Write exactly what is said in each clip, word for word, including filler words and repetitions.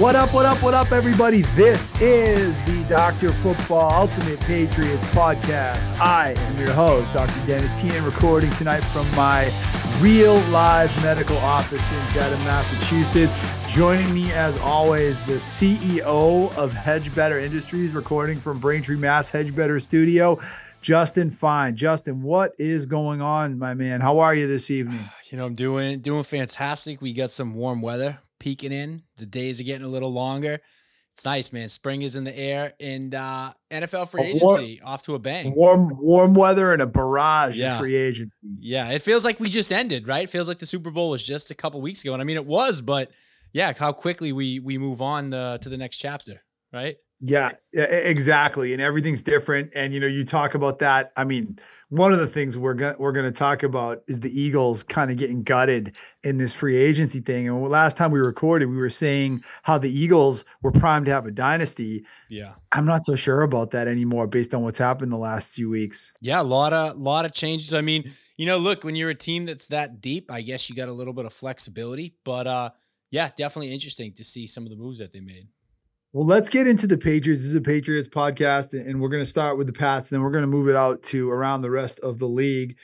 What up, what up, what up, everybody? This is the Doctor Football Ultimate Patriots podcast. I am your host, Doctor Dennis Tien, recording tonight from my real live medical office in Dedham, Massachusetts. Joining me, as always, the C E O of Hedge Better Industries, recording from Braintree, Mass. Hedge Better Studio, Justin Fine. Justin, what is going on, my man? How are you this evening? You know, I'm doing doing fantastic. We got some warm weather peeking in. The days are getting a little longer. It's nice, man. Spring is in the air, and uh, N F L free agency warm, off to a bang. Warm, warm weather and a barrage yeah. of free agency. Yeah, it feels like we just ended, right? It feels like the Super Bowl was just a couple weeks ago, and I mean, it was, but yeah, how quickly we we move on the, to the next chapter, right? Yeah, exactly. And everything's different. And, you know, you talk about that. I mean, one of the things we're going we're going to talk about is the Eagles kind of getting gutted in this free agency thing. And last time we recorded, we were saying how the Eagles were primed to have a dynasty. Yeah. I'm not so sure about that anymore based on what's happened the last few weeks. Yeah, a lot of lot of changes. I mean, you know, look, when you're a team that's that deep, I guess you got a little bit of flexibility, but uh yeah, definitely interesting to see some of the moves that they made. Well, let's get into the Patriots. This is a Patriots podcast, and we're going to start with the Pats, and then we're going to move it out to around the rest of the league.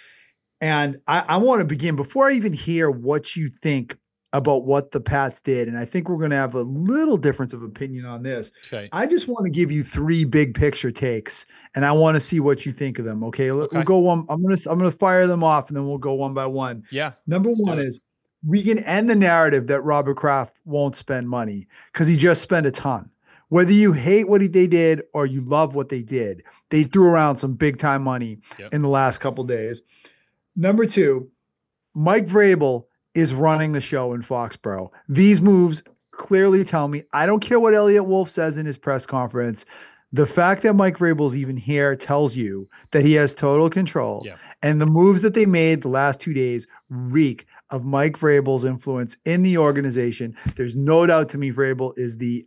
And I, I want to begin before I even hear what you think about what the Pats did. And I think we're going to have a little difference of opinion on this. Okay. I just want to give you three big picture takes, and I want to see what you think of them. Okay, okay. We'll go one. I'm going to I'm going to fire them off, and then we'll go one by one. Yeah. Number one is we can end the narrative that Robert Kraft won't spend money because he just spent a ton. Whether you hate what they did or you love what they did, they threw around some big time money yep. in the last couple of days. Number two, Mike Vrabel is running the show in Foxborough. These moves clearly tell me, I don't care what Elliott Wolf says in his press conference. The fact that Mike Vrabel's even here tells you that he has total control. Yep. And the moves that they made the last two days reek of Mike Vrabel's influence in the organization. There's no doubt to me Vrabel is the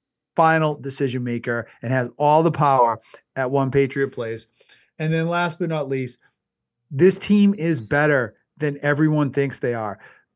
final decision maker and has all the power at One Patriot Place. And then last but not least, this team is better than everyone thinks they are.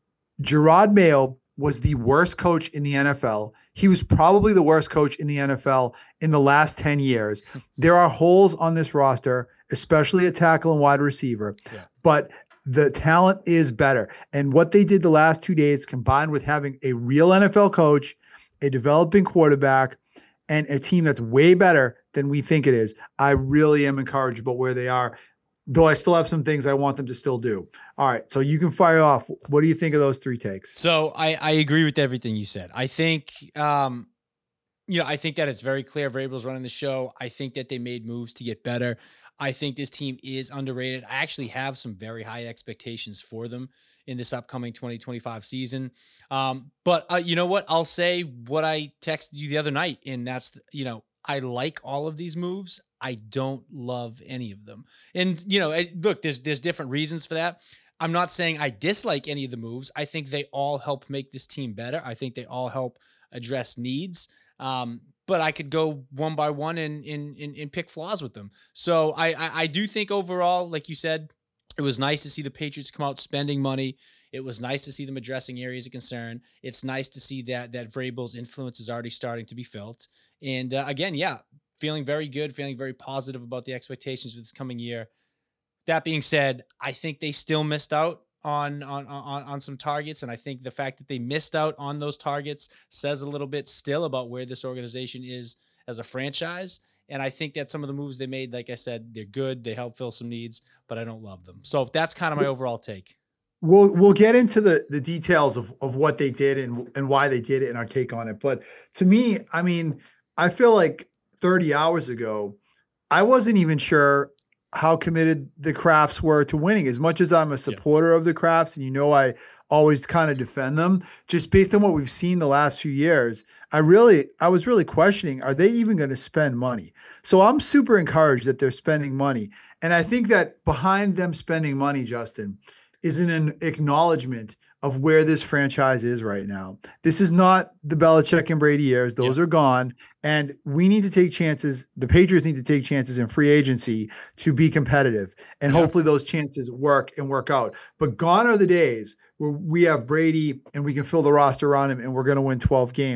Jerod Mayo was the worst coach in the N F L. He was probably the worst coach in the N F L in the last ten years. There are holes on this roster, especially at tackle and wide receiver, yeah. but the talent is better. And what they did the last two days, combined with having a real N F L coach, a developing quarterback, and a team that's way better than we think it is, I really am encouraged about where they are, though I still have some things I want them to still do. All right, so you can fire off. What do you think of those three takes? So I, I agree with everything you said. I think, um, you know, I think that it's very clear Vrabel's running the show. I think that they made moves to get better. I think this team is underrated. I actually have some very high expectations for them in this upcoming twenty twenty-five season. Um, but uh, you know what? I'll say what I texted you the other night, and that's, you know, I like all of these moves. I don't love any of them. And, you know, look, there's, there's different reasons for that. I'm not saying I dislike any of the moves. I think they all help make this team better. I think they all help address needs. Um, but I could go one by one and, and, and, and pick flaws with them. So I, I, I do think overall, like you said, it was nice to see the Patriots come out spending money. It was nice to see them addressing areas of concern. It's nice to see that that Vrabel's influence is already starting to be felt. And uh, again, yeah, feeling very good, feeling very positive about the expectations for this coming year. That being said, I think they still missed out on on on on some targets, and I think the fact that they missed out on those targets says a little bit still about where this organization is as a franchise. And I think that some of the moves they made, like I said, they're good. They help fill some needs, but I don't love them. So that's kind of my overall take. We'll we'll get into the the details of of what they did and and why they did it and our take on it. But to me, I mean, I feel like thirty hours ago, I wasn't even sure how committed the Krafts were to winning. As much as I'm a supporter yeah. of the Krafts, and you know I always kind of defend them, just based on what we've seen the last few years, I really, I was really questioning, are they even going to spend money? So I'm super encouraged that they're spending money. And I think that behind them spending money, Justin, is an acknowledgement of where this franchise is right now. This is not the Belichick and Brady years. Those yeah. are gone. And we need to take chances. The Patriots need to take chances in free agency to be competitive. And yeah. hopefully those chances work and work out. But gone are the days where we have Brady and we can fill the roster around him and we're going to win twelve games.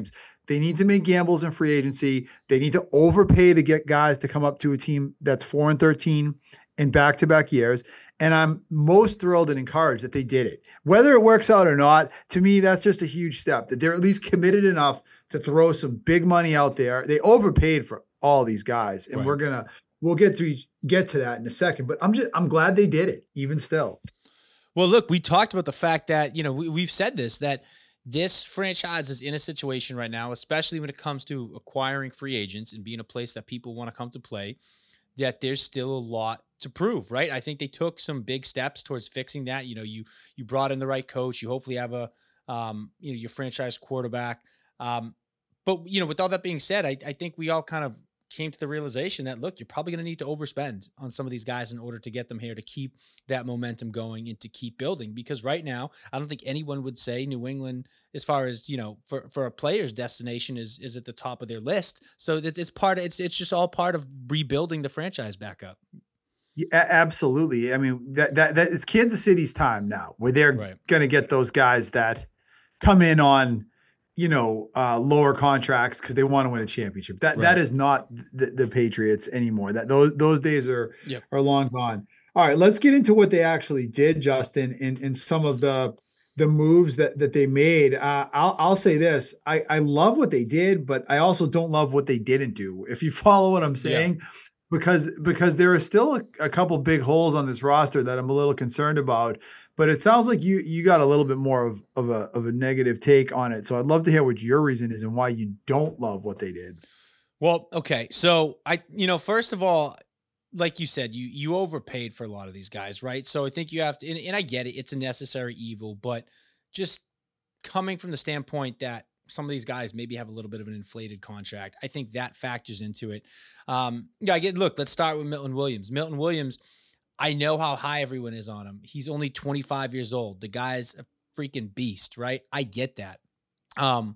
They need to make gambles in free agency. They need to overpay to get guys to come up to a team that's four and thirteen in back-to-back years. And I'm most thrilled and encouraged that they did it. Whether it works out or not, to me, that's just a huge step, that they're at least committed enough to throw some big money out there. They overpaid for all these guys, and Right. we're gonna we'll get to get to that in a second. But I'm just I'm glad they did it, even still. Well, look, we talked about the fact that, you know, we, we've said this, that this franchise is in a situation right now, especially when it comes to acquiring free agents and being a place that people want to come to play, that there's still a lot to prove, right? I think they took some big steps towards fixing that. You know, you you brought in the right coach. You hopefully have a um, you know, your franchise quarterback. Um, but you know, with all that being said, I, I think we all kind of came to the realization that, look, you're probably going to need to overspend on some of these guys in order to get them here, to keep that momentum going and to keep building. Because right now, I don't think anyone would say New England, as far as, you know, for, for a player's destination, is is at the top of their list. So it's, it's part of, it's it's just all part of rebuilding the franchise back up. Yeah, a- absolutely. I mean, that that that it's Kansas City's time now, where they're Right. going to get those guys that come in on, you know, uh, lower contracts because they want to win a championship. That that Right. is not the, the Patriots anymore. That those those days are Yep. are long gone. All right, let's get into what they actually did, Justin, and and some of the the moves that that they made. Uh, I'll I'll say this: I I love what they did, but I also don't love what they didn't do. If you follow what I'm Yeah. saying, because because there are still a, a couple big holes on this roster that I'm a little concerned about. But it sounds like you you got a little bit more of, of a of a negative take on it. So I'd love to hear what your reason is and why you don't love what they did. Well, okay. So I, you know, first of all, like you said, you you overpaid for a lot of these guys, right? So I think you have to, and, and I get it, it's a necessary evil, but just coming from the standpoint that some of these guys maybe have a little bit of an inflated contract, I think that factors into it. Um, yeah, I get. Look, let's start with Milton Williams. Milton Williams, I know how high everyone is on him. He's only twenty-five years old. The guy's a freaking beast, right? I get that. Um,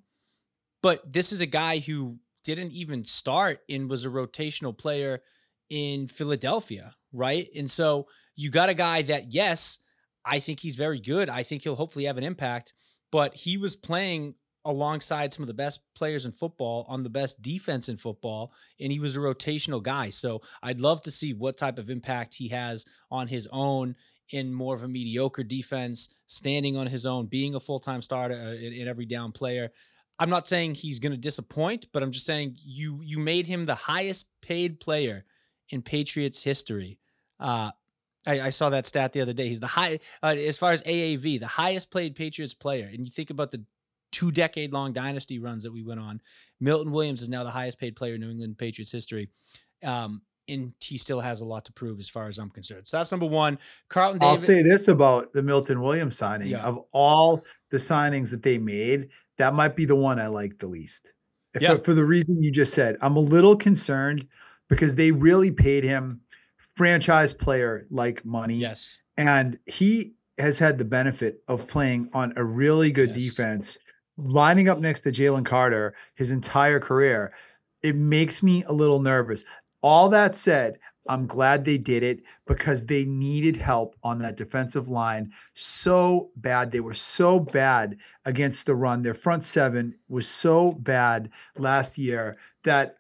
but this is a guy who didn't even start and was a rotational player in Philadelphia, right? And so you got a guy that, yes, I think he's very good. I think he'll hopefully have an impact, but he was playing alongside some of the best players in football on the best defense in football, and he was a rotational guy. So I'd love to see what type of impact he has on his own in more of a mediocre defense, standing on his own, being a full-time starter, uh, in, in every down player. I'm not saying he's going to disappoint, but I'm just saying you you made him the highest paid player in Patriots history. Uh, I, I saw that stat the other day. He's the high, uh, as far as A A V, the highest paid Patriots player. And you think about the two decade long dynasty runs that we went on. Milton Williams is now the highest paid player in New England Patriots history. Um, and he still has a lot to prove as far as I'm concerned. So that's number one. Carlton I'll Davis. say this about the Milton Williams signing. Yeah. Of all the signings that they made, that might be the one I like the least. Yeah. For, for the reason you just said. I'm a little concerned because they really paid him franchise player like money. Yes. And he has had the benefit of playing on a really good Yes. defense, lining up next to Jalen Carter his entire career. It makes me a little nervous. All that said, I'm glad they did it because they needed help on that defensive line so bad. They were so bad against the run. Their front seven was so bad last year that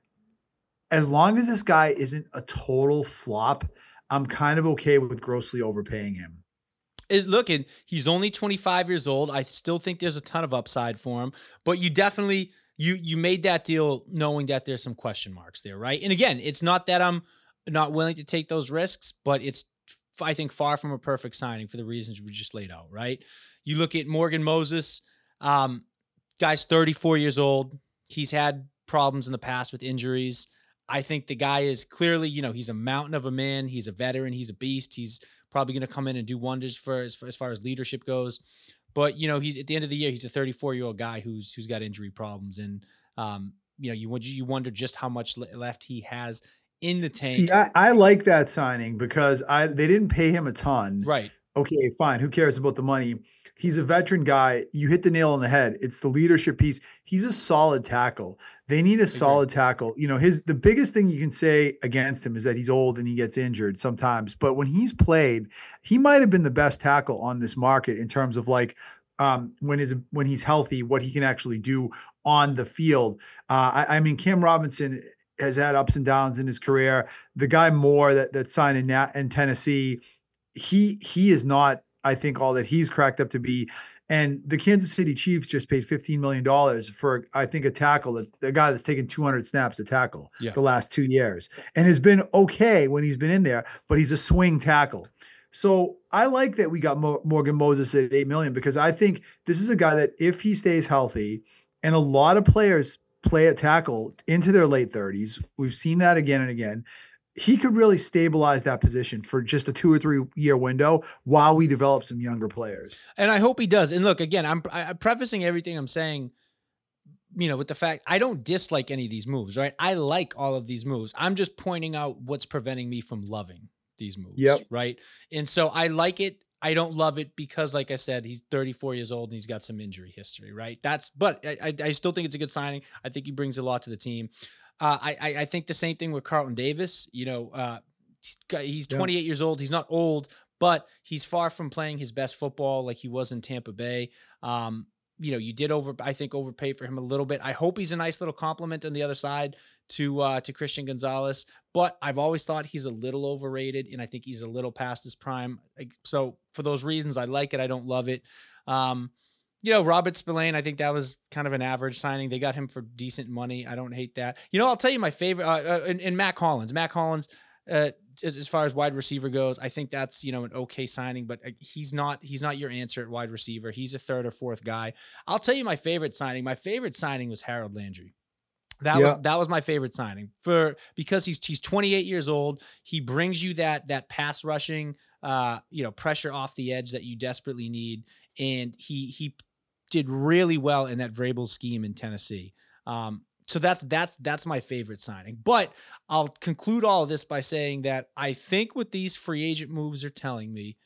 as long as this guy isn't a total flop, I'm kind of okay with grossly overpaying him. Is looking, he's only twenty-five years old. I still think there's a ton of upside for him, but you definitely you you made that deal knowing that there's some question marks there, right? And again, it's not that I'm not willing to take those risks, but it's, I think, far from a perfect signing for the reasons we just laid out, right? You look at Morgan Moses, um, guy's thirty-four years old. He's had problems in the past with injuries. I think the guy is clearly, you know, he's a mountain of a man. He's a veteran. He's a beast. He's probably going to come in and do wonders for as, for as far as leadership goes. But, you know, he's at the end of the year, he's a thirty-four year old guy who's, who's got injury problems. And, um, you know, you wonder, you wonder just how much le- left he has in the tank. See, I, I like that signing because I they didn't pay him a ton. Right. Okay, fine. Who cares about the money? He's a veteran guy. You hit the nail on the head. It's the leadership piece. He's a solid tackle. They need a solid tackle. You know, his the biggest thing you can say against him is that he's old and he gets injured sometimes. But when he's played, he might have been the best tackle on this market in terms of like um, when is when he's healthy, what he can actually do on the field. Uh, I, I mean, Cam Robinson has had ups and downs in his career. The guy Moore that that signed in, Nat, in Tennessee, he he is not, I think, all that he's cracked up to be. And the Kansas City Chiefs just paid fifteen million dollars for, I think, a tackle, that the guy that's taken two hundred snaps to tackle Yeah. the last two years and has been okay when he's been in there, but he's a swing tackle. So I like that we got Mo- Morgan Moses at eight million, because I think this is a guy that, if he stays healthy, and a lot of players play at tackle into their late thirties, we've seen that again and again, he could really stabilize that position for just a two or three year window while we develop some younger players. And I hope he does. And look, again, I'm, I'm prefacing everything I'm saying, you know, with the fact I don't dislike any of these moves, right? I like all of these moves. I'm just pointing out what's preventing me from loving these moves, Yep. right? And so I like it. I don't love it because, like I said, he's thirty-four years old and he's got some injury history, right? That's, but I, I, I still think it's a good signing. I think he brings a lot to the team. Uh, I, I, I think the same thing with Carlton Davis. You know, uh, he's, got, he's Yeah. twenty-eight years old. He's not old, but he's far from playing his best football like he was in Tampa Bay. Um, you know, you did over, I think, overpay for him a little bit. I hope he's a nice little compliment on the other side to uh, to Christian Gonzalez, but I've always thought he's a little overrated, and I think he's a little past his prime. Like, so for those reasons, I like it. I don't love it. Um, you know, Robert Spillane, I think that was kind of an average signing. They got him for decent money. I don't hate that. You know, I'll tell you my favorite, uh, uh, and, and Matt Collins. Matt Collins, uh, as, as far as wide receiver goes, I think that's, you know, an okay signing, but uh, he's not, he's not your answer at wide receiver. He's a third or fourth guy. I'll tell you my favorite signing. My favorite signing was Harold Landry. That Yeah. was that was my favorite signing for because he's he's twenty-eight years old. He brings you that that pass rushing, uh, you know, pressure off the edge that you desperately need, and he he did really well in that Vrabel scheme in Tennessee. Um, so that's that's that's my favorite signing. But I'll conclude all of this by saying that I think what these free agent moves are telling me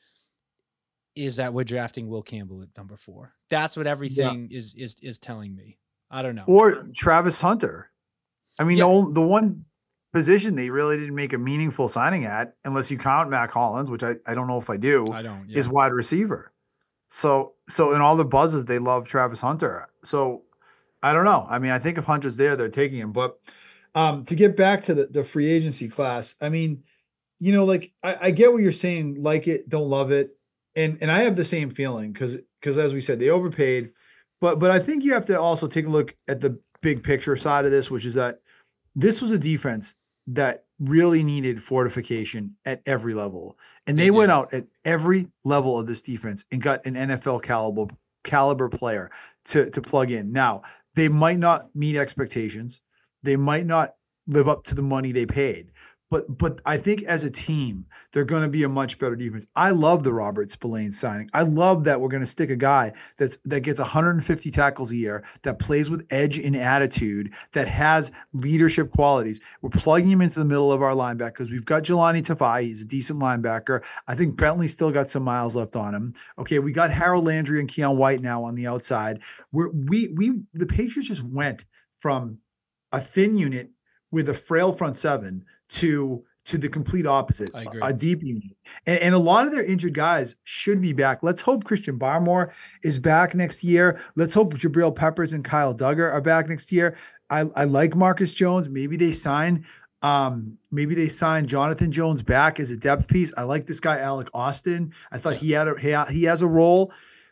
is that we're drafting Will Campbell at number four. That's what everything yeah. is is is telling me. I don't know. Or Travis Hunter. I mean, Yeah. the only, the one position they really didn't make a meaningful signing at, unless you count Matt Collins, which I, I don't know if I do, I don't, yeah. is wide receiver. So, so in all the buzzes, they love Travis Hunter. So I don't know. I mean, I think if Hunter's there, they're taking him. But um, to get back to the, the free agency class, I mean, you know, like I, I get what you're saying, like it, don't love it. And and I have the same feeling because because as we said, they overpaid. But but I think you have to also take a look at the big picture side of this, which is that this was a defense that really needed fortification at every level. And they, they went out at every level of this defense and got an N F L caliber caliber player to, to plug in. Now, they might not meet expectations. They might not live up to the money they paid. But but I think as a team, they're going to be a much better defense. I love the Robert Spillane signing. I love that we're going to stick a guy that's that gets one hundred fifty tackles a year, that plays with edge and attitude, that has leadership qualities. We're plugging him into the middle of our linebacker because we've got Jelani Tafai. He's a decent linebacker. I think Bentley still got some miles left on him. Okay, we got Harold Landry and Keon White now on the outside. We're, we we the Patriots just went from a thin unit with a frail front seven to to the complete opposite, I agree. a deep unit. And, and a lot of their injured guys should be back. Let's hope Christian Barmore is back next year. Let's hope Jabril Peppers and Kyle Duggar are back next year. I, I like Marcus Jones. Maybe they sign um, maybe they sign Jonathan Jones back as a depth piece. I like this guy, Alec Austin. I thought he had a he, he has a role.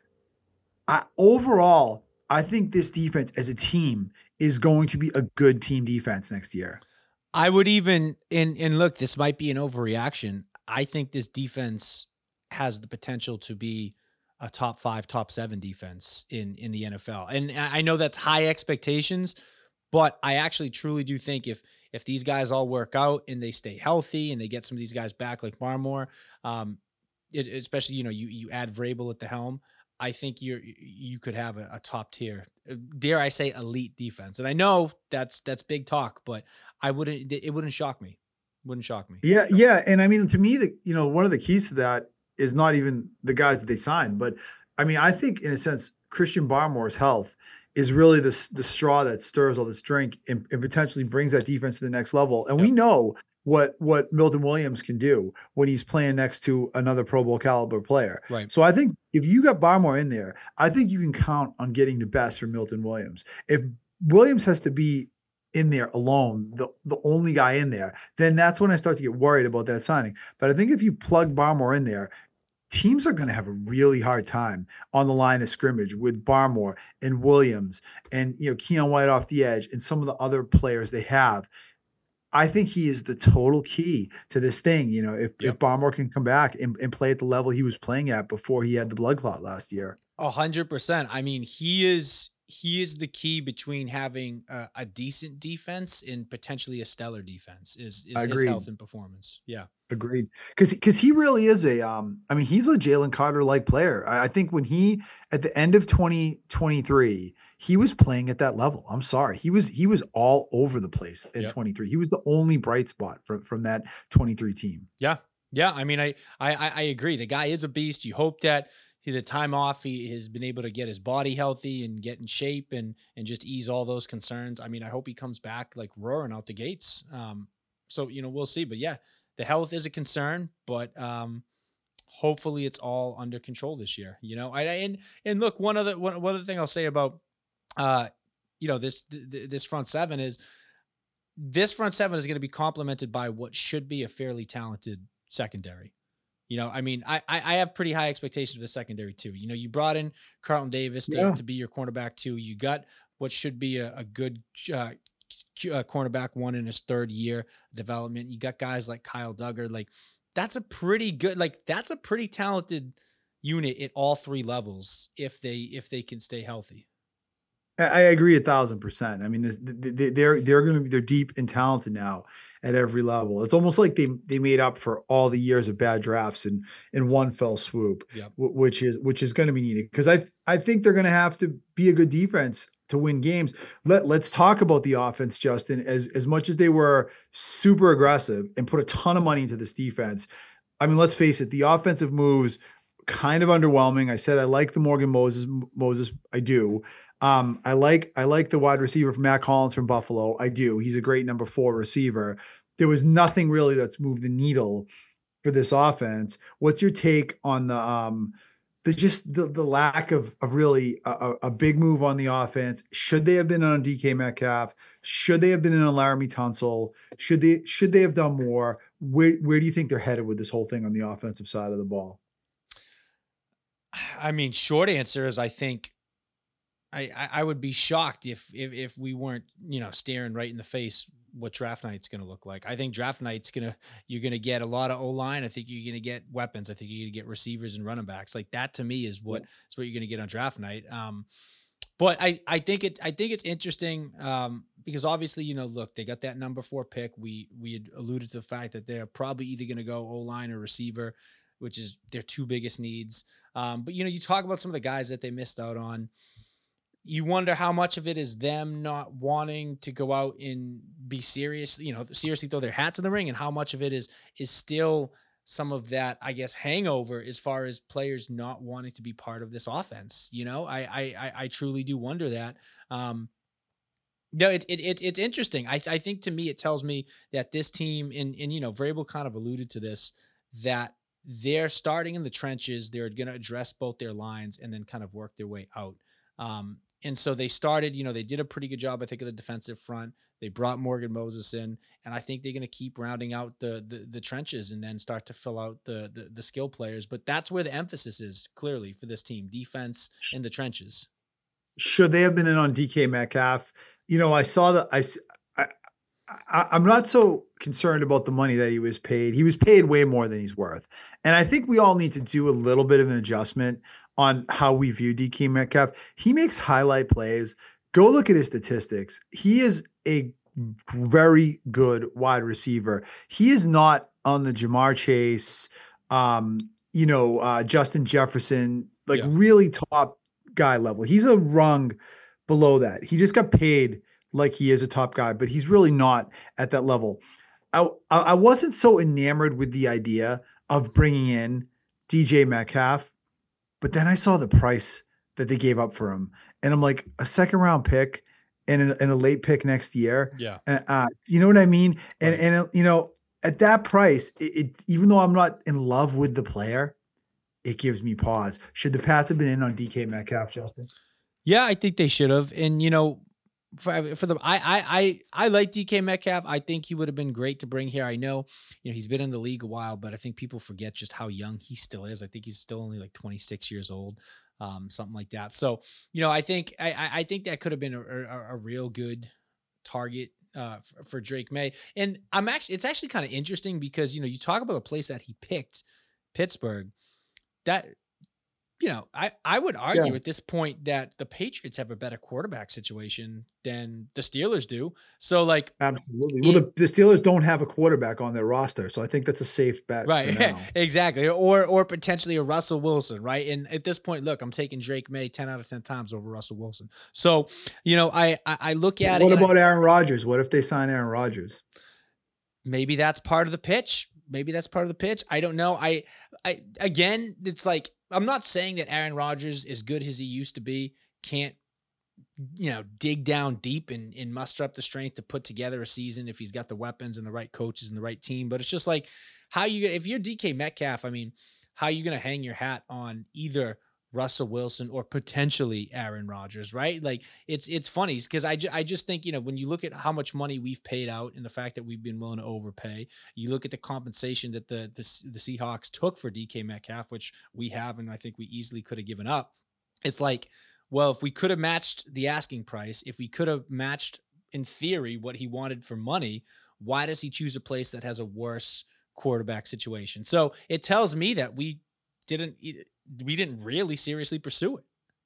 I, overall, I think this defense as a team is going to be a good team defense next year. I would even, and, and look, this might be an overreaction. I think this defense has the potential to be a top five, top seven defense in, in the N F L. And I know that's high expectations, but I actually truly do think if, if these guys all work out and they stay healthy and they get some of these guys back like Barmore, um, it, especially, you know, you, you add Vrabel at the helm, I think you're, you could have a, a top tier, dare I say, elite defense. And I know that's, that's big talk, but I wouldn't, it wouldn't shock me. Wouldn't shock me. Yeah. Yeah. And I mean, to me, the, you know, one of the keys to that is not even the guys that they signed, but I mean, I think in a sense, Christian Barmore's health is really the, the straw that stirs all this drink and, and potentially brings that defense to the next level. And yep. we know what what Milton Williams can do when he's playing next to another Pro Bowl caliber player. Right. So I think if you got Barmore in there, I think you can count on getting the best from Milton Williams. If Williams has to be in there alone, the, the only guy in there, then that's when I start to get worried about that signing. But I think if you plug Barmore in there, teams are going to have a really hard time on the line of scrimmage with Barmore and Williams and, you know, Keon White off the edge and some of the other players they have. I think he is the total key to this thing. You know, if, Yep. if Barmore can come back and, and play at the level he was playing at before he had the blood clot last year. A hundred percent. I mean, he is he is the key between having a, a decent defense and potentially a stellar defense is is his Agreed. health and performance. Yeah. Agreed. Because because he really is a um, I mean, he's a Jalen Carter like player. I, I think when he at the end of twenty twenty-three, he was playing at that level. I'm sorry. He was he was all over the place at Yep. twenty-three. He was the only bright spot from from that twenty-three team. Yeah. Yeah. I mean, I I I I agree. The guy is a beast. You hope that he the time off, he has been able to get his body healthy and get in shape and and just ease all those concerns. I mean, I hope he comes back like roaring out the gates. Um, so you know, we'll see. But yeah, the health is a concern, but um hopefully it's all under control this year. You know, I I- and and look, one other one, one other thing I'll say about uh you know this th- th- this front seven is this front seven is going to be complemented by what should be a fairly talented secondary. You know, I mean, I I I have pretty high expectations for the secondary too. You know, you brought in Carlton Davis to, Yeah. to be your cornerback too. You got what should be a, a good uh, q- uh, cornerback one in his third year development. You got guys like Kyle Duggar. Like that's a pretty good, like that's a pretty talented unit at all three levels if they if they can stay healthy. I I agree a thousand percent. I mean, this, th- th- they're they're going to be they're deep and talented now at every level. It's almost like they they made up for all the years of bad drafts in in one fell swoop, Yep. wh- which is which is going to be needed because I I think they're going to have to be a good defense to win games. Let let's talk about the offense, Justin. As as much as they were super aggressive and put a ton of money into this defense, I mean, let's face it, the offensive moves kind of underwhelming. I said I like the Morgan Moses Moses. I do. Um, I like I like the wide receiver from Matt Collins from Buffalo. I do. He's a great number four receiver. There was nothing really that's moved the needle for this offense. What's your take on the um the just the the lack of of really a, a a big move on the offense? Should they have been on D K Metcalf? Should they have been in on Laramie Tunsil? Should they should they have done more? Where where do you think they're headed with this whole thing on the offensive side of the ball? I mean, short answer is I think I, I I would be shocked if if if we weren't, you know, staring right in the face what draft night's going to look like. I think draft night's going to you're going to get a lot of O-line. I think you're going to get weapons. I think you're going to get receivers and running backs. Like that to me is what is what you're going to get on draft night. Um but I I think it I think it's interesting um because obviously, you know, look, they got that number four pick. We we had alluded to the fact that they're probably either going to go O-line or receiver, which is their two biggest needs. Um but you know, you talk about some of the guys that they missed out on. You wonder how much of it is them not wanting to go out and be serious, you know, seriously throw their hats in the ring, and how much of it is is still some of that, I guess, hangover as far as players not wanting to be part of this offense. You know, I I I, I truly do wonder that. Um, no, it, it, it it's interesting. I I think to me it tells me that this team, and and you know, Vrabel kind of alluded to this, that they're starting in the trenches. They're going to address both their lines and then kind of work their way out. Um, and so they started, you know, they did a pretty good job, I think, of the defensive front. They brought Morgan Moses in, and I think they're going to keep rounding out the, the the trenches and then start to fill out the, the the skill players. But that's where the emphasis is clearly for this team: defense in the trenches. Should they have been in on D K Metcalf? You know, I saw that I, s- I, I- I'm not so concerned about the money that he was paid. He was paid way more than he's worth. And I think we all need to do a little bit of an adjustment on how we view D K Metcalf. He makes highlight plays. Go look at his statistics. He is a very good wide receiver. He is not on the Jamar Chase, um, you know, uh, Justin Jefferson, like Yeah. really top guy level. He's a rung below that. He just got paid like he is a top guy, but he's really not at that level. I I I wasn't so enamored with the idea of bringing in D J Metcalf, but then I saw the price that they gave up for him, and I'm like, a second round pick and a, and a late pick next year. Yeah. Uh, uh, you know what I mean? And Right. and uh, you know, at that price, it, it even though I'm not in love with the player, it gives me pause. Should the Pats have been in on D K Metcalf, Justin? Yeah, I think they should have. And you know, for for the I I I I like D K Metcalf. I think he would have been great to bring here. I know, you know, he's been in the league a while, but I think people forget just how young he still is. I think he's still only like twenty-six years old, um, something like that. So, you know, I think I I I think that could have been a, a, a real good target uh, for, for Drake May. And I'm actually, it's actually kind of interesting because you know, you talk about the place that he picked, Pittsburgh. That you know, I I would Yeah. argue at this point that the Patriots have a better quarterback situation than the Steelers do. So like Absolutely. Well, it the, the Steelers don't have a quarterback on their roster, so I think that's a safe bet for right, now. exactly, or or potentially a Russell Wilson, right? And at this point, look, I'm taking Drake May ten out of ten times over Russell Wilson. So, you know, I I, I look at it What and I about Aaron Rodgers? What if they sign Aaron Rodgers? maybe that's part of the pitch. Maybe that's part of the pitch. I don't know. I I again, it's like I'm not saying that Aaron Rodgers, as good as he used to be, can't you know, dig down deep and, and muster up the strength to put together a season if he's got the weapons and the right coaches and the right team. But it's just like how you, if you're D K Metcalf, I mean, how are you going to hang your hat on either Russell Wilson or potentially Aaron Rodgers, right? Like it's, it's funny because I, ju- I just think, you know, when you look at how much money we've paid out and the fact that we've been willing to overpay, you look at the compensation that the, the, the Seahawks took for D K Metcalf, which we have, and I think we easily could have given up. It's like, well, if we could have matched the asking price, if we could have matched in theory what he wanted for money, why does he choose a place that has a worse quarterback situation? So it tells me that we didn't e, we didn't really seriously pursue it.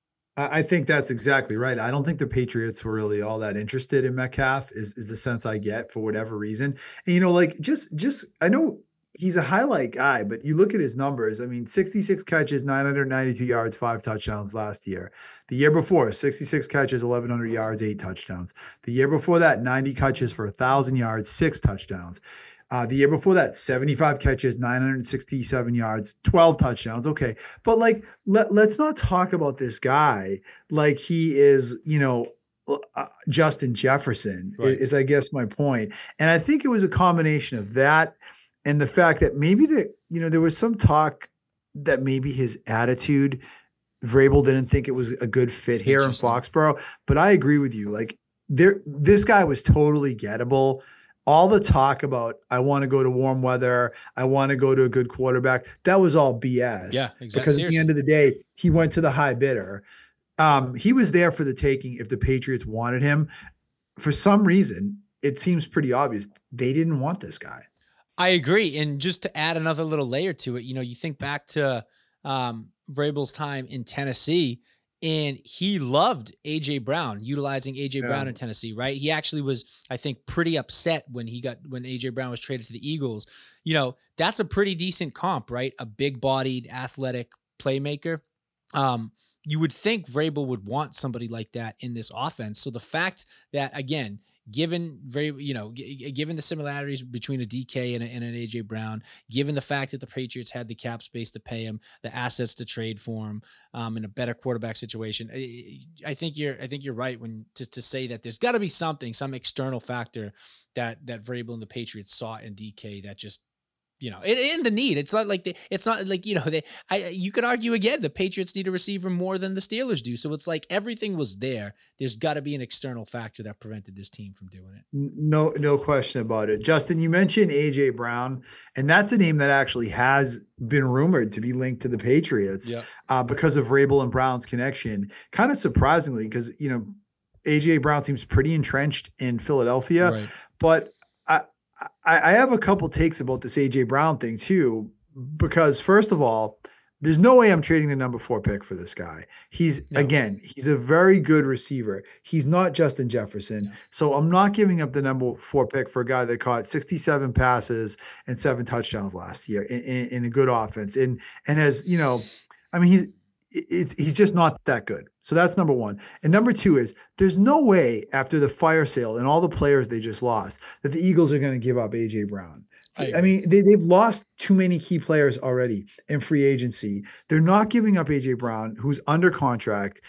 I I think that's exactly right. I don't think the Patriots were really all that interested in Metcalf is is the sense I get for whatever reason. And, you know, like just just I know he's a highlight guy, but you look at his numbers. I mean, sixty-six catches, nine hundred ninety-two yards, five touchdowns last year. The year before, sixty-six catches, eleven hundred yards, eight touchdowns. The year before that, ninety catches for one thousand yards, six touchdowns. Uh, the year before that, seventy-five catches, nine hundred sixty-seven yards, twelve touchdowns. Okay. But like, let, let's not talk about this guy like he is, you know, uh, Justin Jefferson is, Right. is, I guess, my point. And I think it was a combination of that and the fact that maybe that, you know, there was some talk that maybe his attitude, Vrabel didn't think it was a good fit here in Interesting. Foxborough. But I agree with you. Like, there, this guy was totally gettable. All the talk about I want to go to warm weather, I want to go to a good quarterback, that was all B S Yeah, exactly. because at the end Seriously. of the day, he went to the high bidder. Um, he was there for the taking if the Patriots wanted him. For some reason, it seems pretty obvious they didn't want this guy. I agree. And just to add another little layer to it, you know, you think back to um, Vrabel's time in Tennessee, and he loved A J Brown, utilizing A J Yeah. Brown in Tennessee, right? He actually was, I think, pretty upset when he got when A J Brown was traded to the Eagles. You know, that's a pretty decent comp, right? A big-bodied, athletic playmaker. Um, you would think Vrabel would want somebody like that in this offense. So the fact that again, given very you know g- given the similarities between a D K and, a, and an A J Brown, given the fact that the Patriots had the cap space to pay him, the assets to trade for him, um, in a better quarterback situation, I, I think you're I think you're right when to, to say that there's got to be something, some external factor that that Vrabel and the Patriots saw in D K that just you know, in, in the need. It's not like they, it's not like, you know, they, I, you could argue again, the Patriots need a receiver more than the Steelers do. So it's like everything was there. There's got to be an external factor that prevented this team from doing it. No, no question about it. Justin, you mentioned A J Brown, and that's a name that actually has been rumored to be linked to the Patriots Yep. uh, because of Rabel and Brown's connection. Kind of surprisingly, because you know A J Brown seems pretty entrenched in Philadelphia, Right. but I, I I have a couple takes about this A J Brown thing too, because first of all, there's no way I'm trading the number four pick for this guy. He's No, again, he's a very good receiver. He's not Justin Jefferson. no. So I'm not giving up the number four pick for a guy that caught sixty-seven passes and seven touchdowns last year in, in, in a good offense. And and has, you know, I mean, he's it's he's just not that good. So that's number one. And number two is there's no way after the fire sale and all the players they just lost that the Eagles are going to give up A J Brown. I I agree. mean, they, they've lost too many key players already in free agency. They're not giving up A J Brown, who's under contract,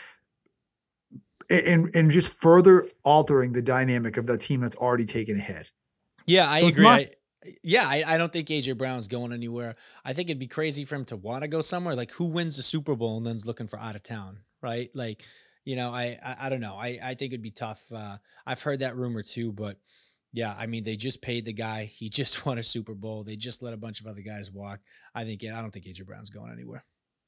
and, and just further altering the dynamic of that team that's already taken a hit. Yeah, I So it's agree. not I, Yeah, I, I don't think A J Brown's going anywhere. I think it'd be crazy for him to want to go somewhere. Like, who wins the Super Bowl and then's looking for out of town, right? Like, you know, I I, I don't know. I I think it'd be tough. Uh, I've heard that rumor too, but yeah, I mean, they just paid the guy. He just won a Super Bowl. They just let a bunch of other guys walk. I think. Yeah, I don't think A J Brown's going anywhere.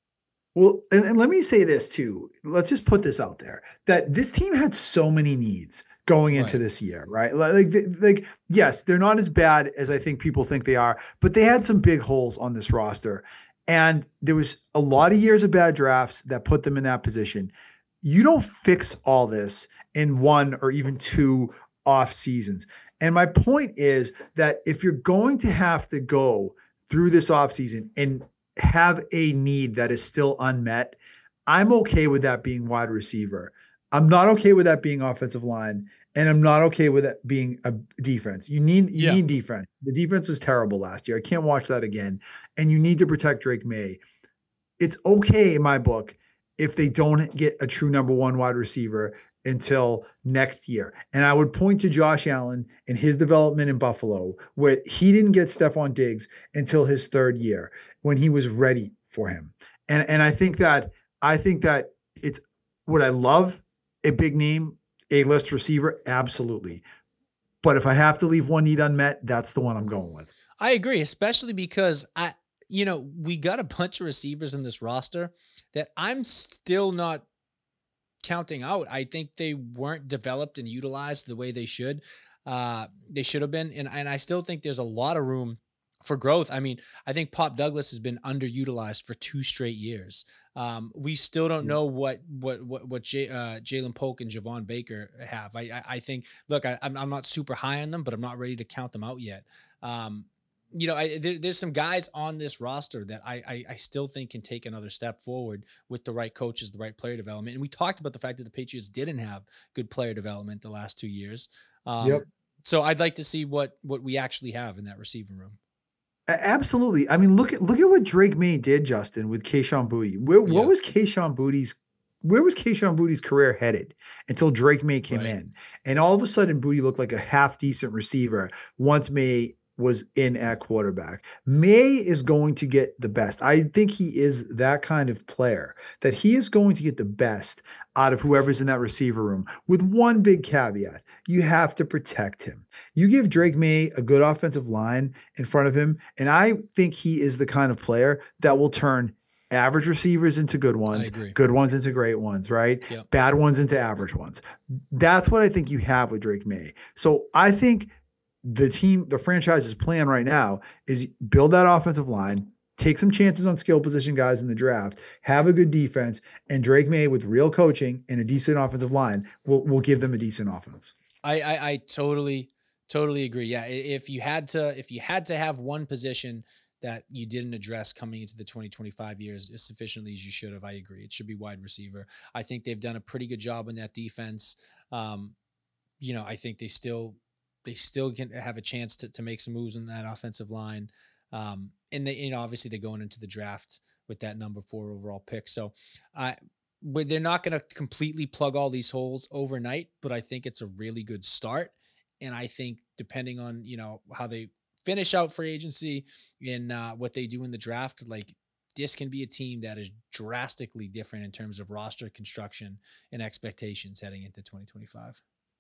Well, and, and let me say this too. Let's just put this out there that this team had so many needs going into Right. this year, right? Like, like, like, yes, they're not as bad as I think people think they are, but they had some big holes on this roster. And there was a lot of years of bad drafts that put them in that position. You don't fix all this in one or even two off seasons. And my point is that if you're going to have to go through this offseason and have a need that is still unmet, I'm okay with that being wide receiver. I'm not okay with that being offensive line, and I'm not okay with it being a defense. You need you Yeah. need defense. The defense was terrible last year. I can't watch that again. And you need to protect Drake May. It's okay in my book if they don't get a true number one wide receiver until next year. And I would point to Josh Allen and his development in Buffalo, where he didn't get Stephon Diggs until his third year when he was ready for him. And and I think that I think that it's what I love a big name, a list receiver, absolutely. But if I have to leave one need unmet, that's the one I'm going with. I agree, especially because I, you know, we got a bunch of receivers in this roster that I'm still not counting out. I think they weren't developed and utilized the way they should. Uh, they should have been, and and I still think there's a lot of room for growth. I mean, I think Pop Douglas has been underutilized for two straight years. Um, we still don't know what what what what J, uh, Jalen Polk and Javon Baker have. I I, I think. Look, I, I'm I'm not super high on them, but I'm not ready to count them out yet. Um, you know, I, there, there's some guys on this roster that I, I I still think can take another step forward with the right coaches, the right player development. And we talked about the fact that the Patriots didn't have good player development the last two years. Um, Yep. so I'd like to see what what we actually have in that receiving room. A- Absolutely. I mean, look at look at what Drake May did, Justin, with Kayshawn Booty. Where what Yeah, was Kayshawn Booty's where was Kayshawn Booty's career headed until Drake May came right. in? And all of a sudden, Booty looked like a half decent receiver once May was in at quarterback. May is going to get the best. I think he is that kind of player that he is going to get the best out of whoever's in that receiver room with one big caveat. You have to protect him. You give Drake May a good offensive line in front of him, and I think he is the kind of player that will turn average receivers into good I ones, agree. good ones into great ones, right? Yep. Bad ones into average ones. That's what I think you have with Drake May. So I think the team, the franchise's plan right now is build that offensive line, take some chances on skill position guys in the draft, have a good defense, and Drake May with real coaching and a decent offensive line will will give them a decent offense. I, I I totally totally agree. Yeah, i- if you had to if you had to have one position that you didn't address coming into the twenty twenty-five years as sufficiently as you should have, I agree. It should be wide receiver. I think they've done a pretty good job in that defense. Um, you know, I think they still they still can have a chance to to make some moves in that offensive line. Um, and they, you know, obviously they're going into the draft with that number four overall pick. So, I but they're not going to completely plug all these holes overnight, but I think it's a really good start. And I think depending on, you know, how they finish out free agency and uh, what they do in the draft, like this can be a team that is drastically different in terms of roster construction and expectations heading into twenty twenty-five.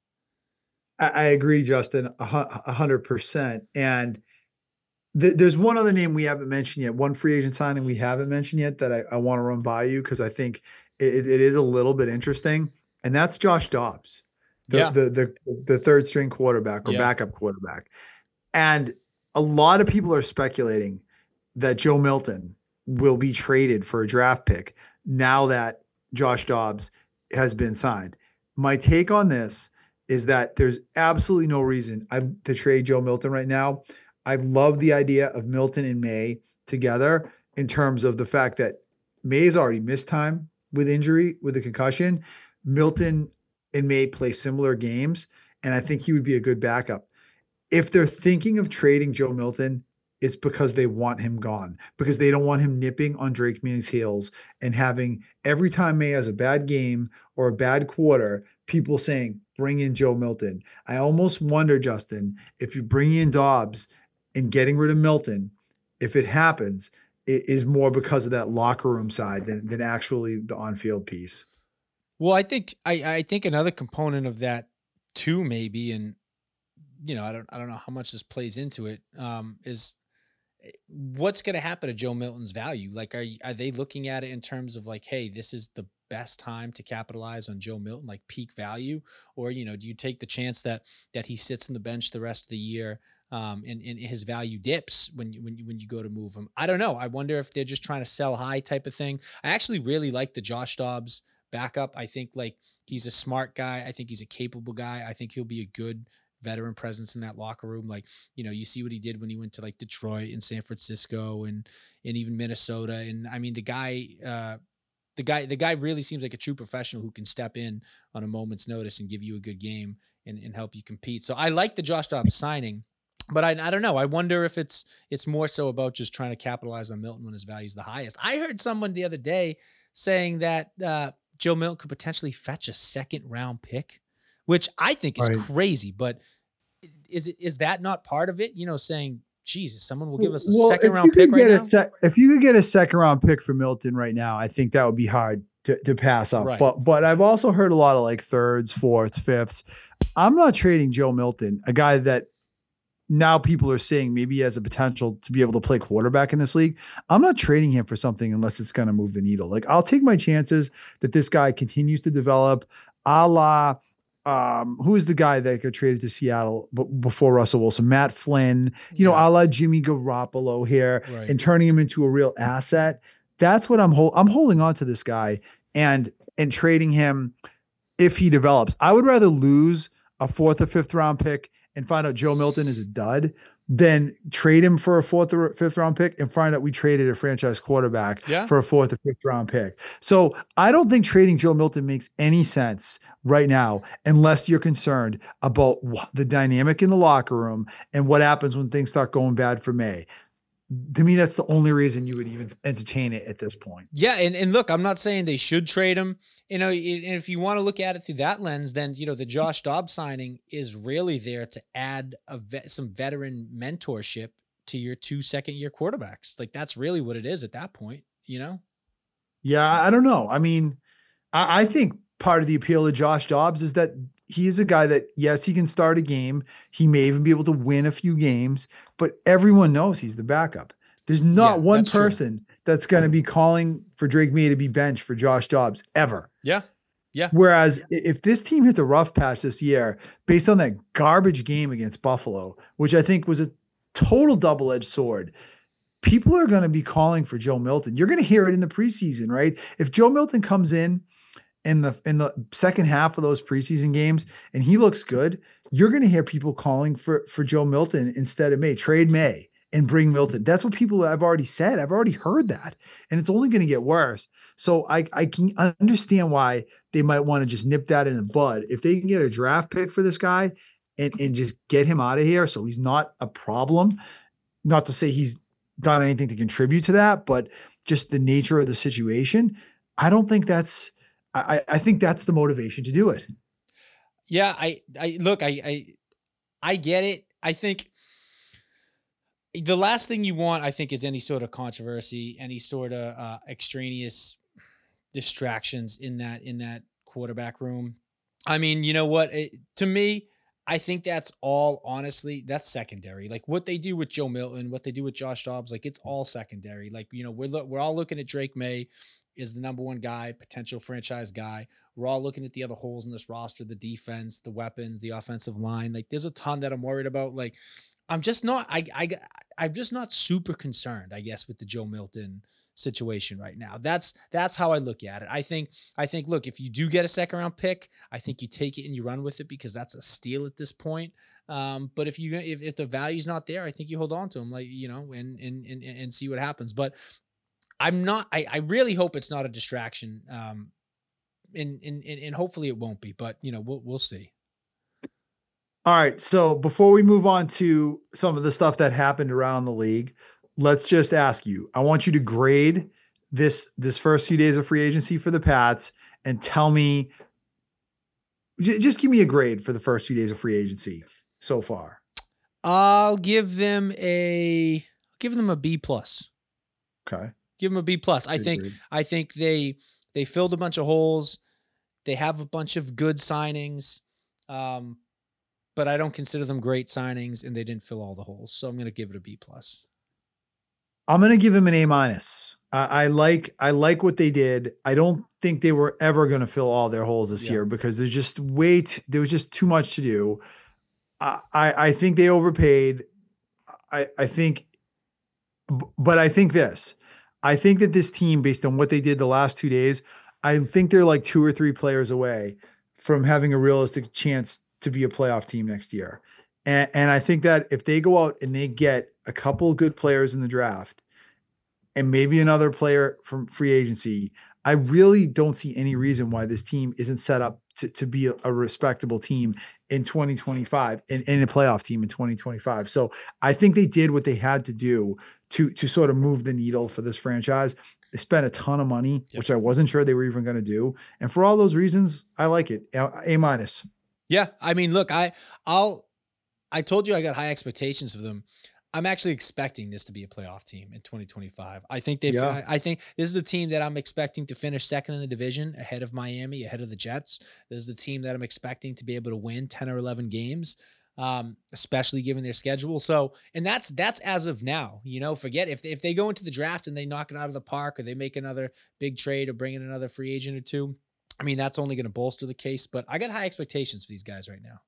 I, I agree, Justin, a hu- a hundred percent. And th- there's one other name we haven't mentioned yet, one free agent signing we haven't mentioned yet that I, I want to run by you because I think it, it is a little bit interesting, and that's Josh Dobbs, the Yeah. the the the third string quarterback or Yeah. backup quarterback. And a lot of people are speculating that Joe Milton will be traded for a draft pick now that Josh Dobbs has been signed. My take on this is that there's absolutely no reason I, to trade Joe Milton right now. I love the idea of Milton and May together in terms of the fact that May's already missed time with injury, with a concussion. Milton and May play similar games, and I think he would be a good backup. If they're thinking of trading Joe Milton, it's because they want him gone, because they don't want him nipping on Drake May's heels and having every time May has a bad game or a bad quarter, people saying, bring in Joe Milton. I almost wonder, Justin, if you bring in Dobbs, in getting rid of Milton, if it happens, it is more because of that locker room side than than actually the on-field piece. Well, I think I I think another component of that too, maybe, and you know, I don't I don't know how much this plays into it, um, is eh, what's going to happen to Joe Milton's value? Like, are y- are they looking at it in terms of like, hey, this is the best time to capitalize on Joe Milton, like peak value, or you know, do you take the chance that that he sits in the bench the rest of the year? Um, and, and his value dips when you when you when you go to move him. I don't know. I wonder if they're just trying to sell high type of thing. I actually really like the Josh Dobbs backup. I think like he's a smart guy. I think he's a capable guy. I think he'll be a good veteran presence in that locker room. Like, you know, you see what he did when he went to like Detroit and San Francisco and and even Minnesota. And I mean, the guy, uh, the guy, the guy really seems like a true professional who can step in on a moment's notice and give you a good game and, and help you compete. So I like the Josh Dobbs signing, but I, I don't know. I wonder if it's it's more so about just trying to capitalize on Milton when his value is the highest. I heard someone the other day saying that uh, Joe Milton could potentially fetch a second round pick, which I think is Right. crazy. But is it is that not part of it? You know, saying, Jesus, someone will give us a Well, second if you round pick could right get a now. sec, if you could get a second round pick for Milton right now, I think that would be hard to, to pass up. Right. But but I've also heard a lot of like thirds, fourths, fifths. I'm not trading Joe Milton, a guy that now people are saying maybe he has a potential to be able to play quarterback in this league. I'm not trading him for something unless it's going to move the needle. Like I'll take my chances that this guy continues to develop, a la um, who is the guy that got traded to Seattle b- before Russell Wilson? Matt Flynn, you know, Yeah. a la Jimmy Garoppolo here, Right. and turning him into a real asset. That's what I'm hold. I'm holding on to this guy and and trading him if he develops. I would rather lose a fourth or fifth round pick and find out Joe Milton is a dud than trade him for a fourth or fifth round pick and find out we traded a franchise quarterback Yeah. for a fourth or fifth round pick. So I don't think trading Joe Milton makes any sense right now unless you're concerned about the dynamic in the locker room and what happens when things start going bad for May. To me, that's the only reason you would even entertain it at this point. Yeah, and and look, I'm not saying they should trade him. You know, and if you want to look at it through that lens, then you know the Josh Dobbs signing is really there to add a vet, some veteran mentorship to your two second year quarterbacks. Like that's really what it is at that point. You know. Yeah, I don't know. I mean, I, I think part of the appeal of Josh Dobbs is that he is a guy that, yes, he can start a game. He may even be able to win a few games, but everyone knows he's the backup. There's not Yeah, one that's true. person that's going to be calling for Drake May to be benched for Josh Dobbs ever. Yeah, yeah, Whereas if this team hits a rough patch this year, based on that garbage game against Buffalo, which I think was a total double edged sword, people are going to be calling for Joe Milton. You're going to hear it in the preseason, right? If Joe Milton comes in in the in the second half of those preseason games and he looks good, you're going to hear people calling for for Joe Milton instead of May. Trade May and bring Milton. That's what people have already said. I've already heard that, and it's only going to get worse. So I I can understand why they might want to just nip that in the bud. If they can get a draft pick for this guy and and just get him out of here, so he's not a problem. Not to say he's done anything to contribute to that, but just the nature of the situation. I don't think that's I, I think that's the motivation to do it. yeah. I I look, I I I get it. I think the last thing you want, I think, is any sort of controversy, any sort of uh, extraneous distractions in that in that quarterback room. I mean, you know what? It, to me, I think that's all honestly, that's secondary. Like what they do with Joe Milton, what they do with Josh Dobbs, like it's all secondary. Like, you know, we're lo- we're all looking at Drake May is the number one guy, potential franchise guy. We're all looking at the other holes in this roster, the defense, the weapons, the offensive line. Like there's a ton that I'm worried about. Like I'm just not I I I'm just not super concerned, I guess, with the Joe Milton situation right now. That's that's how I look at it. I think I think look, if you do get a second round pick, I think you take it and you run with it because that's a steal at this point. Um, but if you if, if the value's not there, I think you hold on to them, like you know, and and and, and see what happens. But I'm not. I, I really hope it's not a distraction. Um, and, and and and hopefully it won't be. But you know, we'll we'll see. All right. So before we move on to some of the stuff that happened around the league, let's just ask you. I want you to grade this this first few days of free agency for the Pats and tell me j- just give me a grade for the first few days of free agency so far. I'll give them a give them a B plus. Okay. Give them a B plus. I Pretty think good. I think they they filled a bunch of holes. They have a bunch of good signings, um, but I don't consider them great signings, and they didn't fill all the holes. So I'm going to give it a B plus. I'm gonna give him an A minus. I, I like I like what they did. I don't think they were ever gonna fill all their holes this Yeah. year because there's just way t- there was just too much to do. I I, I think they overpaid. I I think, b- but I think this. I think that this team, based on what they did the last two days, I think they're like two or three players away from having a realistic chance to be a playoff team next year. And, and I think that if they go out and they get a couple of good players in the draft and maybe another player from free agency, I really don't see any reason why this team isn't set up to, to be a, a respectable team in twenty twenty-five and, and a playoff team in twenty twenty-five. So I think they did what they had to do to, to sort of move the needle for this franchise. They spent a ton of money, Yep. which I wasn't sure they were even going to do. And for all those reasons, I like it. A minus. Yeah, I mean, look, I I'll I told you I got high expectations of them. I'm actually expecting this to be a playoff team in twenty twenty-five. I think they Yeah. I think this is the team that I'm expecting to finish second in the division ahead of Miami, ahead of the Jets. This is the team that I'm expecting to be able to win ten or eleven games. Um, especially given their schedule. So, and that's that's as of now, you know, forget if they, if they go into the draft and they knock it out of the park or they make another big trade or bring in another free agent or two. I mean, that's only going to bolster the case, but I got high expectations for these guys right now.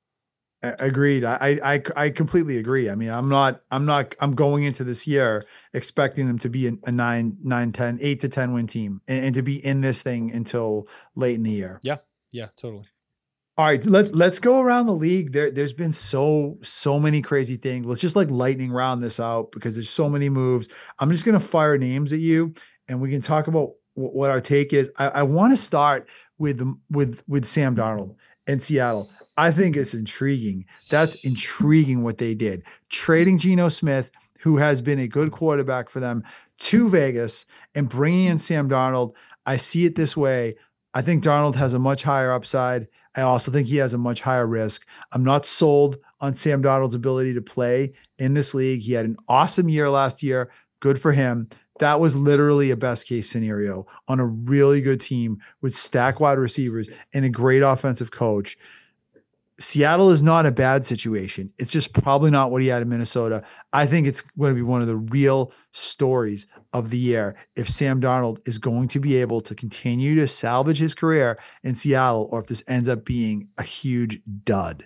Agreed. I, I I completely agree. I mean, I'm not I'm not I'm going into this year expecting them to be a, a nine, nine, ten, eight to ten win team and, and to be in this thing until late in the year. Yeah. Yeah, totally. All right, let's let's go around the league. There, there's been so so many crazy things. Let's just like lightning round this out because there's so many moves. I'm just gonna fire names at you, and we can talk about w- what our take is. I, I want to start with with with Sam Darnold in Seattle. I think it's intriguing. That's intriguing what they did, trading Geno Smith, who has been a good quarterback for them, to Vegas and bringing in Sam Darnold. I see it this way. I think Darnold has a much higher upside. I also think he has a much higher risk. I'm not sold on Sam Darnold's ability to play in this league. He had an awesome year last year. Good for him. That was literally a best case scenario on a really good team with stack wide receivers and a great offensive coach. Seattle is not a bad situation. It's just probably not what he had in Minnesota. I think it's going to be one of the real stories of the year if Sam Darnold is going to be able to continue to salvage his career in Seattle or if this ends up being a huge dud.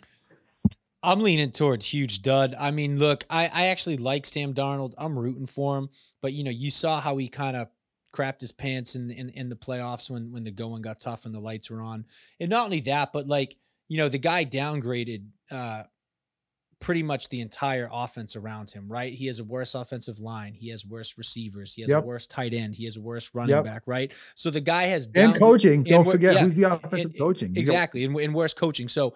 I'm leaning towards huge dud. I mean, look, I, I actually like Sam Darnold. I'm rooting for him, but you know, you saw how he kind of crapped his pants in, in in the playoffs when when the going got tough and the lights were on. And not only that, but like, you know, the guy downgraded uh pretty much the entire offense around him, right? He has a worse offensive line, he has worse receivers, he has a Yep. worse tight end, he has a worse running Yep. back, right? So the guy has And down coaching. and Don't wor- forget yeah, who's the and, offensive and- coaching. You got- exactly, and, and worse coaching. So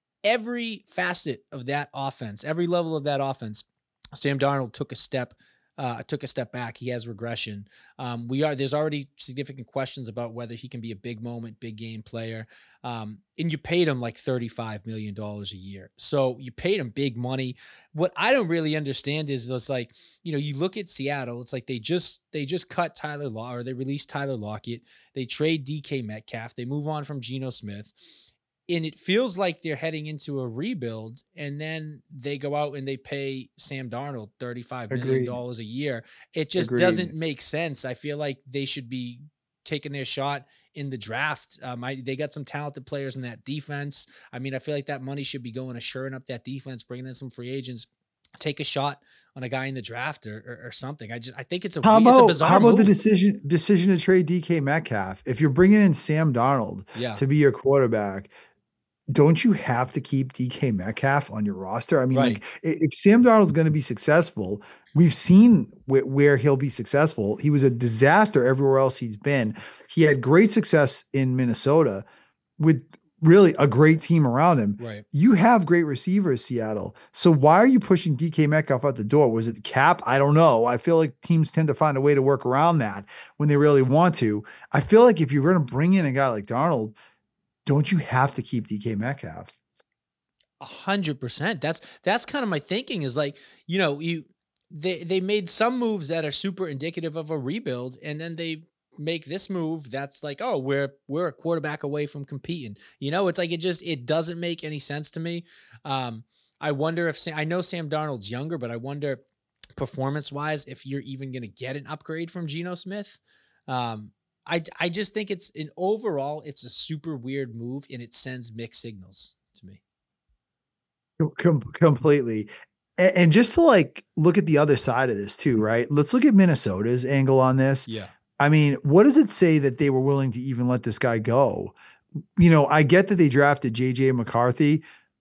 every facet of that offense, every level of that offense, Sam Darnold took a step, uh, took a step back. He has regression. Um, we are there's already significant questions about whether he can be a big moment, big game player. Um, and you paid him like thirty-five million dollars a year, so you paid him big money. What I don't really understand is it's like, you know, you look at Seattle. It's like they just they just cut Tyler Law or they released Tyler Lockett. They trade D K Metcalf. They move on from Geno Smith. And it feels like they're heading into a rebuild, and then they go out and they pay Sam Darnold thirty-five million Agreed. dollars a year. It just Agreed. doesn't make sense. I feel like they should be taking their shot in the draft. Um, I, they got some talented players in that defense. I mean, I feel like that money should be going to shoring up that defense, bringing in some free agents, take a shot on a guy in the draft or, or, or something. I just, I think it's a, How we- it's a about bizarre how about the move. decision decision to trade D K Metcalf? If you're bringing in Sam Darnold Yeah. to be your quarterback, don't you have to keep D K Metcalf on your roster? I mean, Right. like i- if Sam Darnold's going to be successful, we've seen wh- where he'll be successful. He was a disaster everywhere else he's been. He had great success in Minnesota with really a great team around him. Right. You have great receivers, Seattle. So why are you pushing D K Metcalf out the door? Was it the cap? I don't know. I feel like teams tend to find a way to work around that when they really want to. I feel like if you're going to bring in a guy like Darnold, don't you have to keep D K Metcalf? A hundred percent. That's that's kind of my thinking is like, you know, you they they made some moves that are super indicative of a rebuild, and then they make this move that's like, oh, we're we're a quarterback away from competing. You know, it's like it just it doesn't make any sense to me. Um, I wonder if Sam, I know Sam Darnold's younger, but I wonder performance wise if you're even going to get an upgrade from Geno Smith. Um, I I just think it's an overall it's a super weird move and it sends mixed signals to me. Com- completely. A- And just to like look at the other side of this too, right? Let's look at Minnesota's angle on this. Yeah. I mean, what does it say that they were willing to even let this guy go? You know, I get that they drafted J J McCarthy.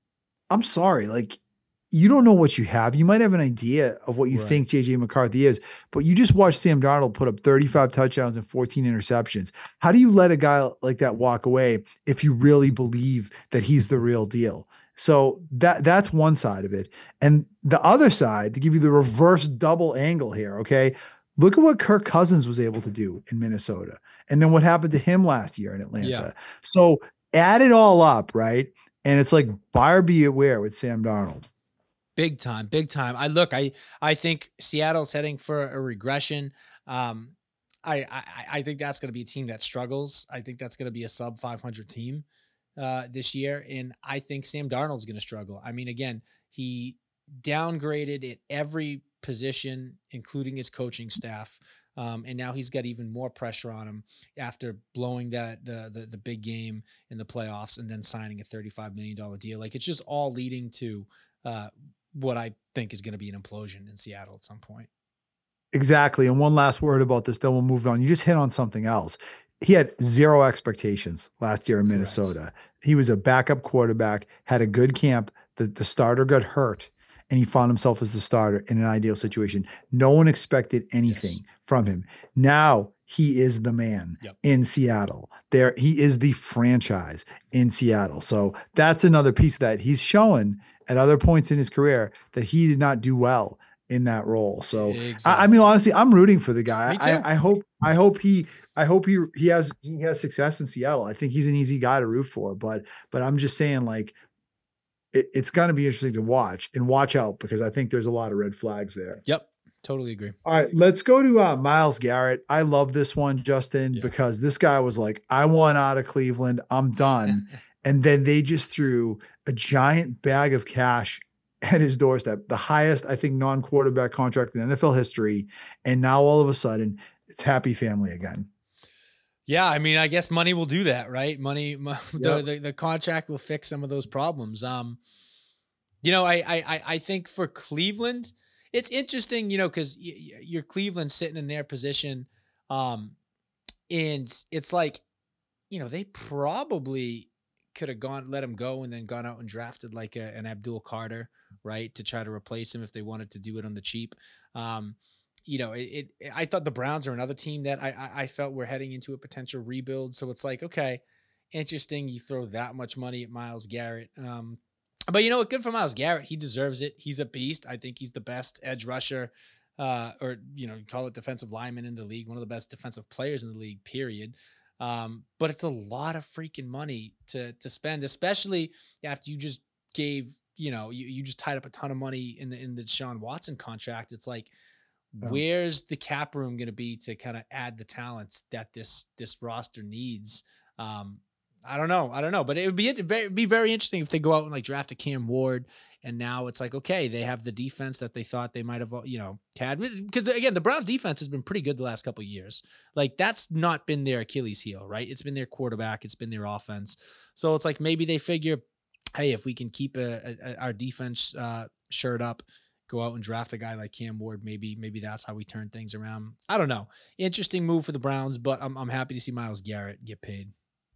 I'm sorry, like you don't know what you have. You might have an idea of what you Right. think J J McCarthy is, but you just watched Sam Darnold put up thirty-five touchdowns and fourteen interceptions. How do you let a guy like that walk away if you really believe that he's the real deal? So that that's one side of it. And the other side, to give you the reverse double angle here, okay? Look at what Kirk Cousins was able to do in Minnesota. And then what happened to him last year in Yeah. Atlanta. So add it all up, right? And it's like buyer beware with Sam Darnold. Big time, big time. I look, I I think Seattle's heading for a regression. Um, I I, I think that's going to be a team that struggles. I think that's going to be a sub five hundred team uh, this year, and I think Sam Darnold's going to struggle. I mean, again, he downgraded at every position, including his coaching staff. Um, and now he's got even more pressure on him after blowing that the, the the big game in the playoffs and then signing a thirty-five million dollars deal. Like it's just all leading to uh, what I think is going to be an implosion in Seattle at some point. Exactly. And one last word about this, then we'll move on. You just hit on something else. He had zero expectations last year in Correct. Minnesota. He was a backup quarterback, had a good camp. The, the starter got hurt, and he found himself as the starter in an ideal situation. No one expected Yes. anything from him. Now he is the man Yep. in Seattle. There, he is the franchise in Seattle. So that's another piece of that. He's shown at other points in his career that he did not do well in that role. So I, I mean, Exactly. honestly, I'm rooting for the guy. Me too. I, I hope I hope he I hope he he has he has success in Seattle. I think he's an easy guy to root for. But but I'm just saying, like, it, it's going to be interesting to watch and watch out because I think there's a lot of red flags there. Yep. Totally agree. All right, let's go to uh, Miles Garrett. I love this one, Justin, Yeah. because this guy was like, I want out of Cleveland. I'm done. And then they just threw a giant bag of cash at his doorstep, the highest, I think, non quarterback contract in N F L history. And now all of a sudden, it's happy family again. Yeah, I mean, I guess money will do that, right? Money, mo- the, Yep. the the contract will fix some of those problems. Um, you know, I I I I think for Cleveland, it's interesting, you know, because y- y- you're Cleveland sitting in their position, um, and it's like, you know, they probably could have gone, let him go, and then gone out and drafted like a, an Abdul Carter, right, to try to replace him if they wanted to do it on the cheap. Um, you know, it, it. I thought the Browns are another team that I, I I felt were heading into a potential rebuild. So it's like, okay, interesting. You throw that much money at Miles Garrett. Um, but you know what? Good for Miles Garrett. He deserves it. He's a beast. I think he's the best edge rusher, uh, or you know, call it defensive lineman in the league. One of the best defensive players in the league. Period. Um, but it's a lot of freaking money to to spend, especially after you just gave, you know, you, you just tied up a ton of money in the in the Deshaun Watson contract. It's like, Yeah. where's the cap room going to be to kind of add the talents that this this roster needs? Um, I don't know. I don't know, but it would be it would be very interesting if they go out and like draft a Cam Ward, and now it's like, okay, they have the defense that they thought they might have, you know, had, because again, the Browns defense has been pretty good the last couple of years. Like that's not been their Achilles heel, right? It's been their quarterback, it's been their offense. So it's like maybe they figure, hey, if we can keep a, a, a- our defense uh, shirt up, go out and draft a guy like Cam Ward, maybe maybe that's how we turn things around. I don't know. Interesting move for the Browns, but I'm I'm happy to see Miles Garrett get paid.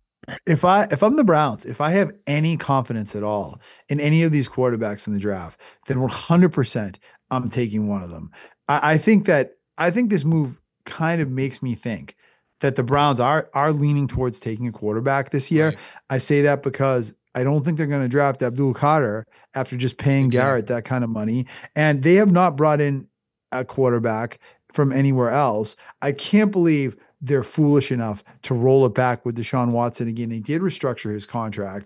If I if I'm the Browns, if I have any confidence at all in any of these quarterbacks in the draft, then one hundred percent I'm taking one of them. I, I think that I think this move kind of makes me think that the Browns are are leaning towards taking a quarterback this year. Right. I say that because I don't think they're going to draft Abdul Carter after just paying Garrett Exactly. that kind of money. And they have not brought in a quarterback from anywhere else. I can't believe they're foolish enough to roll it back with Deshaun Watson again. They did restructure his contract.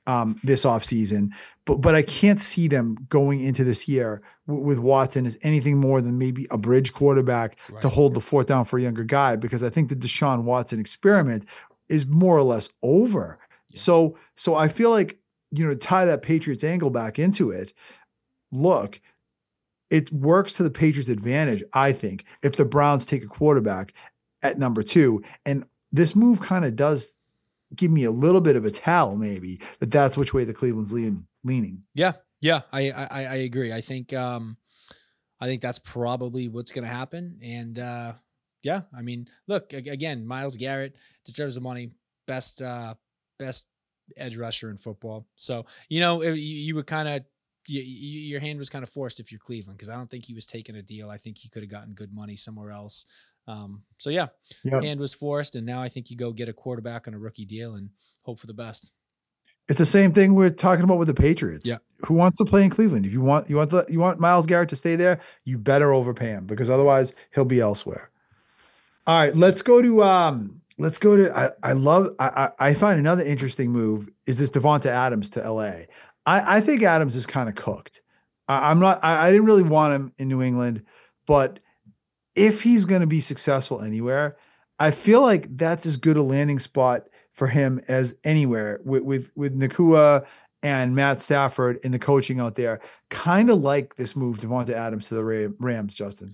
um, this offseason. But but I can't see them going into this year w- with Watson as anything more than maybe a bridge quarterback to Right. hold the fort down for a younger guy, because I think the Deshaun Watson experiment is more or less over. Yeah. So so I feel like, you know, tie that Patriots angle back into it. Look, it works to the Patriots' advantage, I think, if the Browns take a quarterback at number two. And this move kind of does give me a little bit of a tell, maybe, that that's which way the Cleveland's lean, leaning. Yeah. Yeah. I, I, I agree. I think, um, I think that's probably what's going to happen. And, uh, yeah, I mean, look, a- again, Miles Garrett deserves the money. Best, uh, best edge rusher in football. So, you know, you, you were kind of, you, your hand was kind of forced if you're Cleveland, because I don't think he was taking a deal. I think he could have gotten good money somewhere else. Um, so yeah, Yep. hand was forced, and now I think you go get a quarterback on a rookie deal and hope for the best. It's the same thing we're talking about with the Patriots. Yeah. Who wants to play in Cleveland? If you want, you want the, you want Miles Garrett to stay there, you better overpay him, because otherwise he'll be elsewhere. All right, let's go to um, let's go to. I, I love. I, I I find another interesting move is this Devonta Adams to L A. I I think Adams is kind of cooked. I, I'm not. I, I didn't really want him in New England, but if he's going to be successful anywhere, I feel like that's as good a landing spot for him as anywhere with with, with Nakua and Matt Stafford and the coaching out there. Kind of like this move, Devonta Adams to the Ram- Rams, Justin.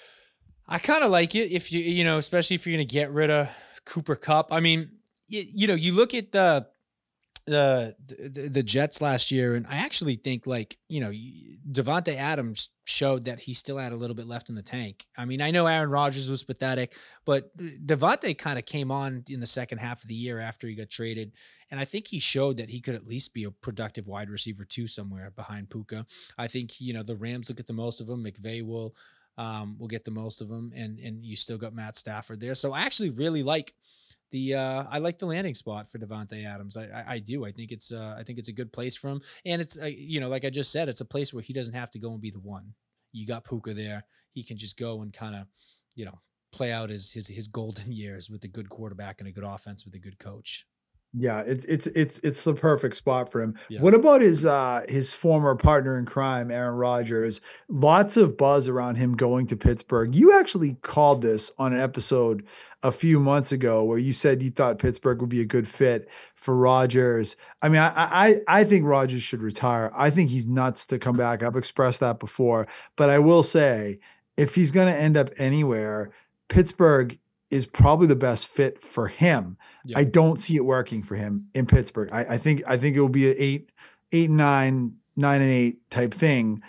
I kind of like it if you, you know, especially if you're going to get rid of Cooper Cup. I mean, you, you know, you look at the, the, the the Jets last year, and I actually think, like, you know, Devontae Adams showed that he still had a little bit left in the tank. I mean, I know Aaron Rodgers was pathetic, but Devontae kind of came on in the second half of the year after he got traded, and I think he showed that he could at least be a productive wide receiver too somewhere behind Puka. I think, you know, the Rams will get the most of him. McVay will um, will get the most of them, and and you still got Matt Stafford there. So I actually really like the uh, I like the landing spot for Devontae Adams. I, I I do. I think it's uh, I think it's a good place for him, and it's uh, you know, like I just said, it's a place where he doesn't have to go and be the one. You got Puka there; he can just go and kind of, you know, play out his his his golden years with a good quarterback and a good offense with a good coach. Yeah, it's it's it's it's the perfect spot for him. Yeah. What about his uh his former partner in crime, Aaron Rodgers? Lots of buzz around him going to Pittsburgh. You actually called this on an episode a few months ago where you said you thought Pittsburgh would be a good fit for Rodgers. I mean, I I I think Rodgers should retire. I think he's nuts to come back. I've expressed that before, but I will say, if he's going to end up anywhere, Pittsburgh is probably the best fit for him. Yeah. I don't see it working for him in Pittsburgh. I, I think I think it will be an eight, eight and nine, nine and eight type thing.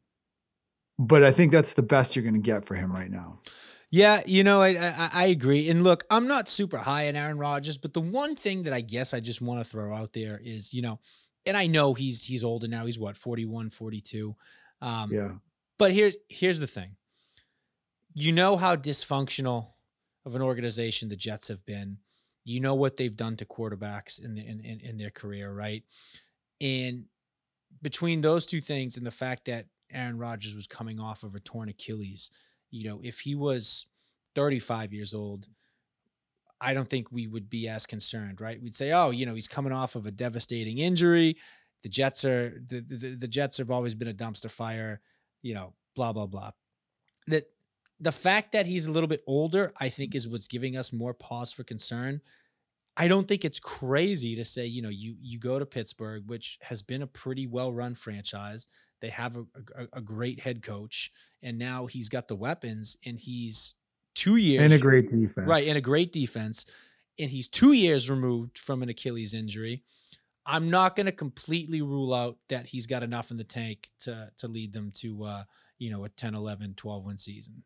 But I think that's the best you're going to get for him right now. Yeah, you know, I, I I agree. And look, I'm not super high on Aaron Rodgers, but the one thing that I guess I just want to throw out there is, you know, and I know he's he's older now. He's what, forty-one, forty-two. Um, Yeah. but here's here's the thing. You know how dysfunctional of an organization the Jets have been. You know what they've done to quarterbacks in the in, in, in their career, right? And between those two things and the fact that Aaron Rodgers was coming off of a torn Achilles, you know, if he was thirty-five years old, I don't think we would be as concerned, right? We'd say, oh, you know, he's coming off of a devastating injury. The Jets are the, the, the Jets have always been a dumpster fire, you know, blah, blah, blah. That the fact that he's a little bit older, I think, is what's giving us more pause for concern. I don't think it's crazy to say, you know, you you go to Pittsburgh, which has been a pretty well-run franchise. They have a, a, a great head coach, and now he's got the weapons, and he's two And a years great right, and defense. a great defense, and he's two years removed from an Achilles injury. I'm not going to completely rule out that he's got enough in the tank to to lead them to uh, you know, a ten, eleven, twelve win season.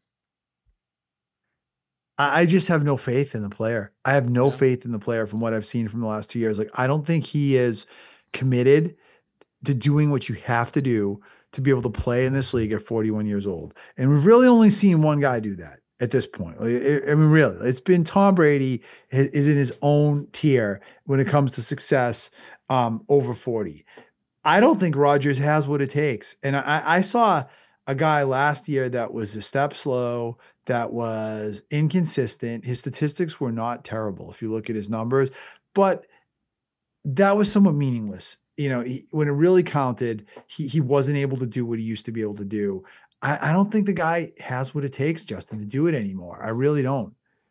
I, I just have no faith in the player. I have no Yeah. faith in the player from what I've seen from the last two years. Like, I don't think he is committed to doing what you have to do to be able to play in this league at forty-one years old. And we've really only seen one guy do that at this point. Like, I I mean, really, it's been Tom Brady is is in his own tier when it comes to success um, over forty. I don't think Rodgers has what it takes. And I, I saw a guy last year that was a step slow, that was inconsistent. His statistics were not terrible if you look at his numbers, but that was somewhat meaningless you know, he, when it really counted, he he wasn't able to do what he used to be able to do. I, I don't think the guy has what it takes, Justin, to do it anymore. I really don't.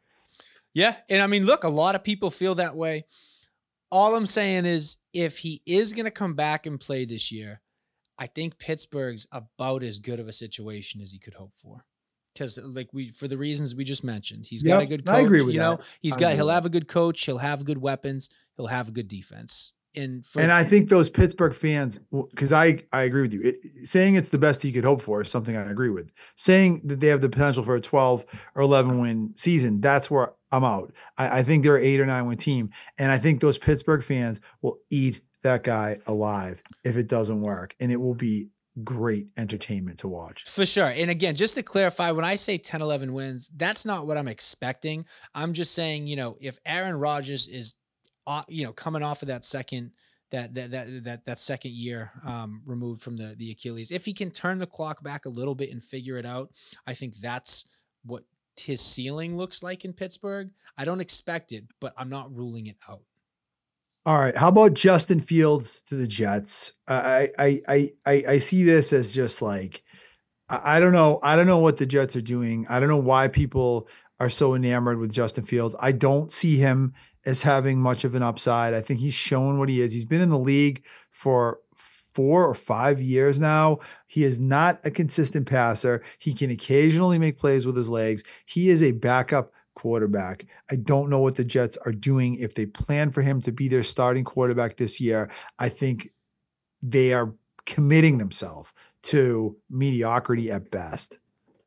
Yeah, and I mean, look, a lot of people feel that way. All I'm saying is if he is going to come back and play this year, I think Pittsburgh's about as good of a situation as he could hope for. Because like we for the reasons we just mentioned, he's got a Yep, good I agree coach, with you know, that. he's I got agree he'll with that. have a good coach, he'll have good weapons, he'll have a good defense. And for And I think those Pittsburgh fans, because I I agree with you, it, saying it's the best he could hope for is something I agree with. Saying that they have the potential for a twelve or eleven win season, that's where I'm out. I, I think they're an eight or nine win team, and I think those Pittsburgh fans will eat that guy alive if it doesn't work, and it will be great entertainment to watch. For sure. And again, just to clarify, when I say ten, eleven wins, that's not what I'm expecting. I'm just saying, you know, if Aaron Rodgers is, uh, you know, coming off of that second, that that that that that second year um, removed from the the Achilles, if he can turn the clock back a little bit and figure it out, I think that's what his ceiling looks like in Pittsburgh. I don't expect it, but I'm not ruling it out. All right. How about Justin Fields to the Jets? I I I I, I see this as just like I, I don't know. I don't know what the Jets are doing. I don't know why people are so enamored with Justin Fields. I don't see him as having much of an upside. I think he's shown what he is. He's been in the league for four or five years now. He is not a consistent passer. He can occasionally make plays with his legs. He is a backup quarterback. I don't know what the Jets are doing. If they plan for him to be their starting quarterback this year, I think they are committing themselves to mediocrity at best.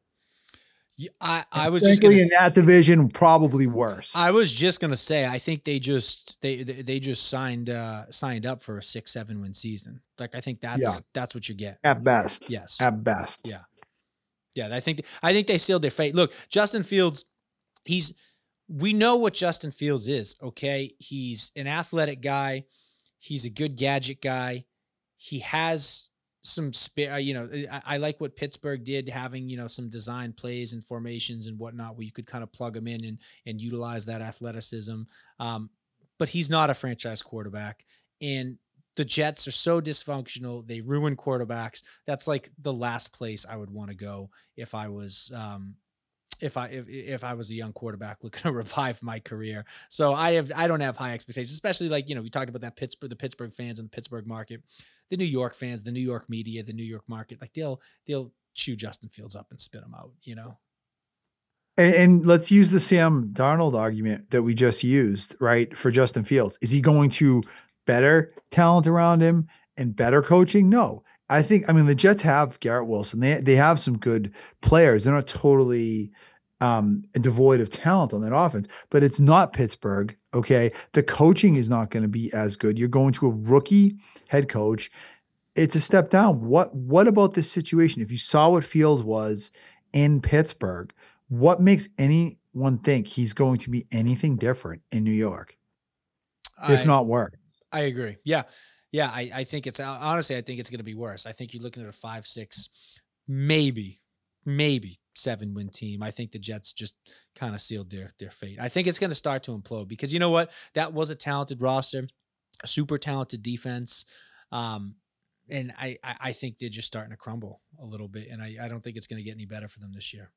Yeah, I And I was just gonna frankly, in that division, probably worse. I was just gonna say, I think they just they they they just signed uh signed up for a six, seven win season. Like I think Yeah, that's that's what you get. at best. Yes. At best. Yeah. Yeah. I think I think they sealed their fate. Look, Justin Fields, he's we know what Justin Fields is, okay? He's an athletic guy, he's a good gadget guy. He has some spare, you know, I, I like what Pittsburgh did, having, you know, some design plays and formations and whatnot where you could kind of plug him in and and utilize that athleticism. Um, but he's not a franchise quarterback. And the Jets are so dysfunctional. They ruin quarterbacks. That's like the last place I would want to go if I was um if I if if I was a young quarterback looking to revive my career. So I have I don't have high expectations, especially like, you know, we talked about that Pittsburgh, the Pittsburgh fans and the Pittsburgh market, the New York fans, the New York media, the New York market, like they'll they'll chew Justin Fields up and spit him out, you know. And, and let's use the Sam Darnold argument that we just used, right? For Justin Fields. Is he going to better talent around him and better coaching? No. I think, I mean, the Jets have Garrett Wilson. They they have some good players. They're not totally um devoid of talent on that offense, but it's not Pittsburgh. Okay. The coaching is not going to be as good. You're going to a rookie head coach. It's a step down. What what about this situation? If you saw what Fields was in Pittsburgh, what makes anyone think he's going to be anything different in New York, if I not worse? I agree. Yeah. Yeah, I I think it's honestly I think it's going to be worse. I think you're looking at a five, six, maybe maybe seven win team. I think the Jets just kind of sealed their their fate. I think it's going to start to implode because you know what? That was a talented roster, a super talented defense. Um, and I, I I think they're just starting to crumble a little bit, and I, I don't think it's going to get any better for them this year.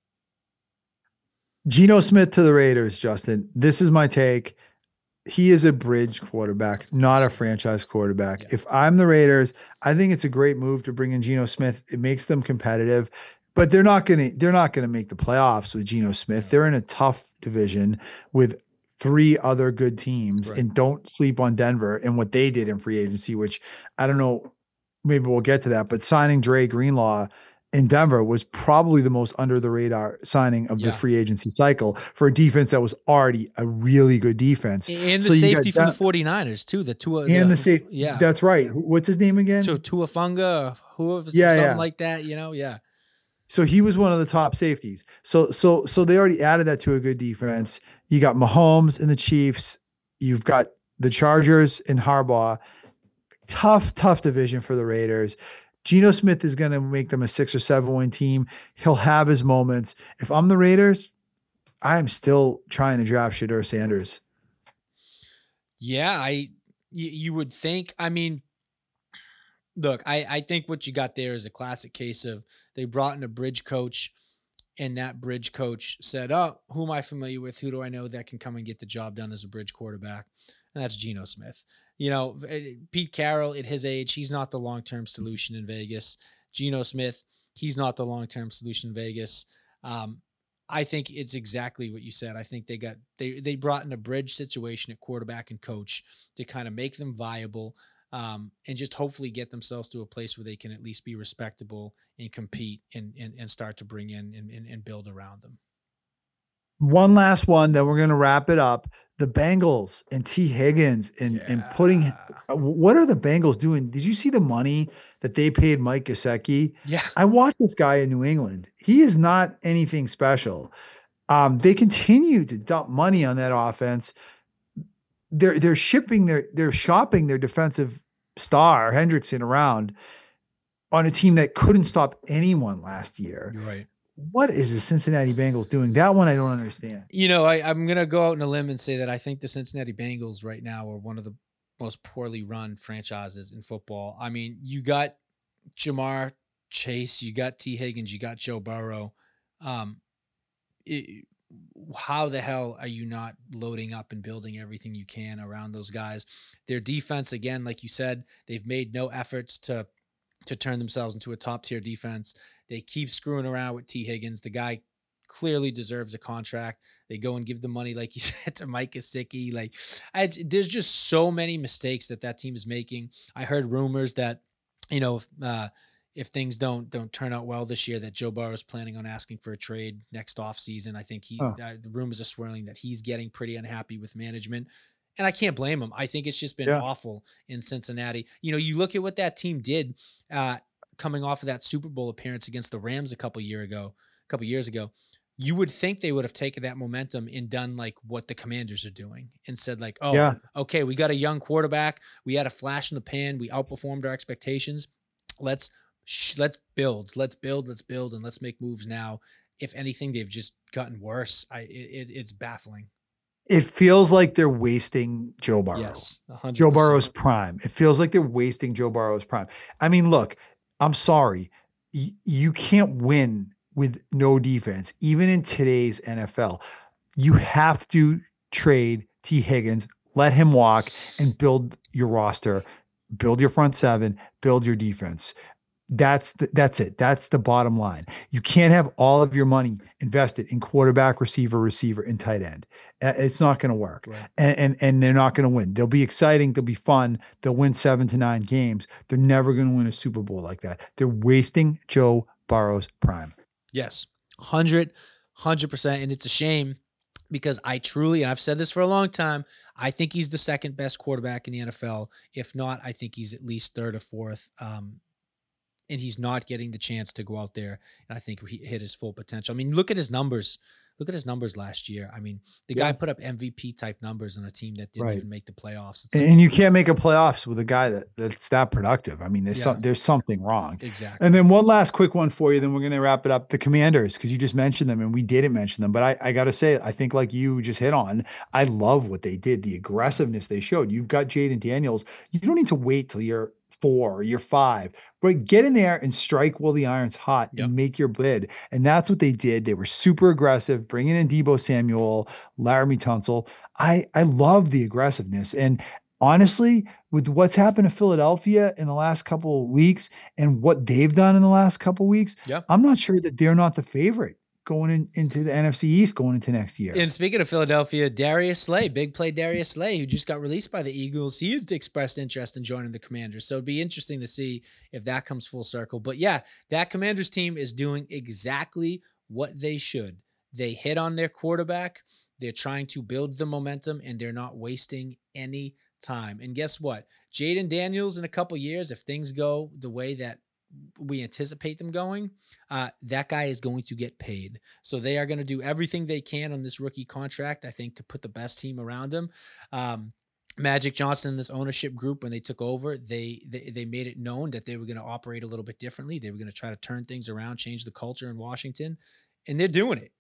Geno Smith to the Raiders, Justin. This is my take. He is a bridge quarterback, not a franchise quarterback. Yeah. If I'm the Raiders, I think it's a great move to bring in Geno Smith. It makes them competitive, but they're not going to they're not going to make the playoffs with Geno Smith. They're in a tough division with three other good teams, Right. and don't sleep on Denver and what they did in free agency, which I don't know, maybe we'll get to that, but signing Dre Greenlaw in Denver was probably the most under the radar signing of the Yeah. free agency cycle for a defense that was already a really good defense. And the So you got safety from the that- 49ers too. The two and the safe. yeah. That's right. Who- What's his name again? To Tuafunga, whoever, Yeah, something yeah. like that, you know, yeah. So he was one of the top safeties. So so so they already added that to a good defense. You got Mahomes and the Chiefs. You've got the Chargers and Harbaugh. Tough, tough division for the Raiders. Geno Smith is going to make them a six or seven win team. He'll have his moments. If I'm the Raiders, I'm still trying to draft Shedeur Sanders. Yeah, I y- you would think. I mean, Look, I I think what you got there is a classic case of they brought in a bridge coach, and that bridge coach said, "Oh, who am I familiar with? Who do I know that can come and get the job done as a bridge quarterback?" And that's Geno Smith. You know, eh, Pete Carroll at his age, he's not the long-term solution in Vegas. Geno Smith, he's not the long-term solution in Vegas. Um, I think it's exactly what you said. I think they got they they brought in a bridge situation at quarterback and coach to kind of make them viable, um, and just hopefully get themselves to a place where they can at least be respectable and compete and and, and start to bring in and, and, and build around them. One last one, then we're going to wrap it up. The Bengals and T. Higgins and and putting Yeah. uh, what are the Bengals doing? Did you see the money that they paid Mike Gesicki? Yeah. I watched this guy in New England. He is not anything special. Um, they continue to dump money on that offense. They're they're shipping their they're shopping their defensive star Hendrickson around on a team that couldn't stop anyone last year. You're right. What is the Cincinnati Bengals doing? That one I don't understand. You know, I, I'm going to go out on a limb and say that I think the Cincinnati Bengals right now are one of the most poorly run franchises in football. I mean, you got Jamar Chase, you got T. Higgins, you got Joe Burrow. Um, it, how the hell are you not loading up and building everything you can around those guys? Their defense, again, like you said, they've made no efforts to to turn themselves into a top tier defense. They keep screwing around with T. Higgins. The guy clearly deserves a contract. They go and give the money, like you said, to Mike Gesicki. Like, I, there's just so many mistakes that that team is making. I heard rumors that, you know, if, uh, if things don't don't turn out well this year, that Joe Burrow is planning on asking for a trade next offseason. I think he Huh. uh, the rumors are swirling that he's getting pretty unhappy with management. And I can't blame him. I think it's just been Yeah. awful in Cincinnati. You know, you look at what that team did uh, coming off of that Super Bowl appearance against the Rams a couple year ago, a couple years ago. You would think they would have taken that momentum and done like what the Commanders are doing and said like, "Oh, Yeah. okay, we got a young quarterback. We had a flash in the pan. We outperformed our expectations. Let's sh- let's build, let's build, let's build, and let's make moves now." If anything, they've just gotten worse. I it, it, it's baffling. It feels like they're wasting Joe Burrow. Yes, a hundred Joe percent. Burrow's prime. It feels like they're wasting Joe Burrow's prime. I mean, look, I'm sorry. Y- you can't win with no defense, even in today's N F L. You have to trade T. Higgins, let him walk, and build your roster, build your front seven, build your defense. That's the, that's it. That's the bottom line. You can't have all of your money invested in quarterback, receiver, receiver, and tight end. Uh, It's not going to work, Right. and, and and they're not going to win. They'll be exciting. They'll be fun. They'll win seven to nine games. They're never going to win a Super Bowl like that. They're wasting Joe Burrow's prime. Yes, hundred, hundred percent, and it's a shame because I truly, and I've said this for a long time, I think he's the second best quarterback in the N F L. If not, I think he's at least third or fourth. Um, and he's not getting the chance to go out there and I think he hit his full potential. I mean, look at his numbers. Look at his numbers last year. I mean, the guy Yeah. put up M V P type numbers on a team that didn't Right. even make the playoffs. It's And, like, and you can't make a playoffs with a guy that that's that productive. I mean, there's Yeah. some, there's something wrong. exactly. And then one last quick one for you, then we're going to wrap it up. The Commanders, because you just mentioned them and we didn't mention them, but I, I got to say, I think like you just hit on, I love what they did, the aggressiveness they showed. You've got Jaden Daniels. You don't need to wait till you're four or you're five, but get in there and strike while the iron's hot Yep. and make your bid. And that's what they did. They were super aggressive, bringing in Debo Samuel, Laramie Tunsil. I, I love the aggressiveness. And honestly, with what's happened to Philadelphia in the last couple of weeks and what they've done in the last couple of weeks, Yeah. I'm not sure that they're not the favorite going in, into the N F C East going into next year. And speaking of Philadelphia, Darius Slay, big play Darius Slay, who just got released by the Eagles, he has expressed interest in joining the Commanders. So it'd be interesting to see if that comes full circle. But yeah, that Commanders team is doing exactly what they should. They hit on their quarterback. They're trying to build the momentum, and they're not wasting any time. And guess what? Jaden Daniels, in a couple years, if things go the way that we anticipate them going, uh, that guy is going to get paid. So they are going to do everything they can on this rookie contract, I think, to put the best team around him. Um, Magic Johnson and this ownership group, when they took over, they they, they made it known that they were going to operate a little bit differently. They were going to try to turn things around, change the culture in Washington, and they're doing it.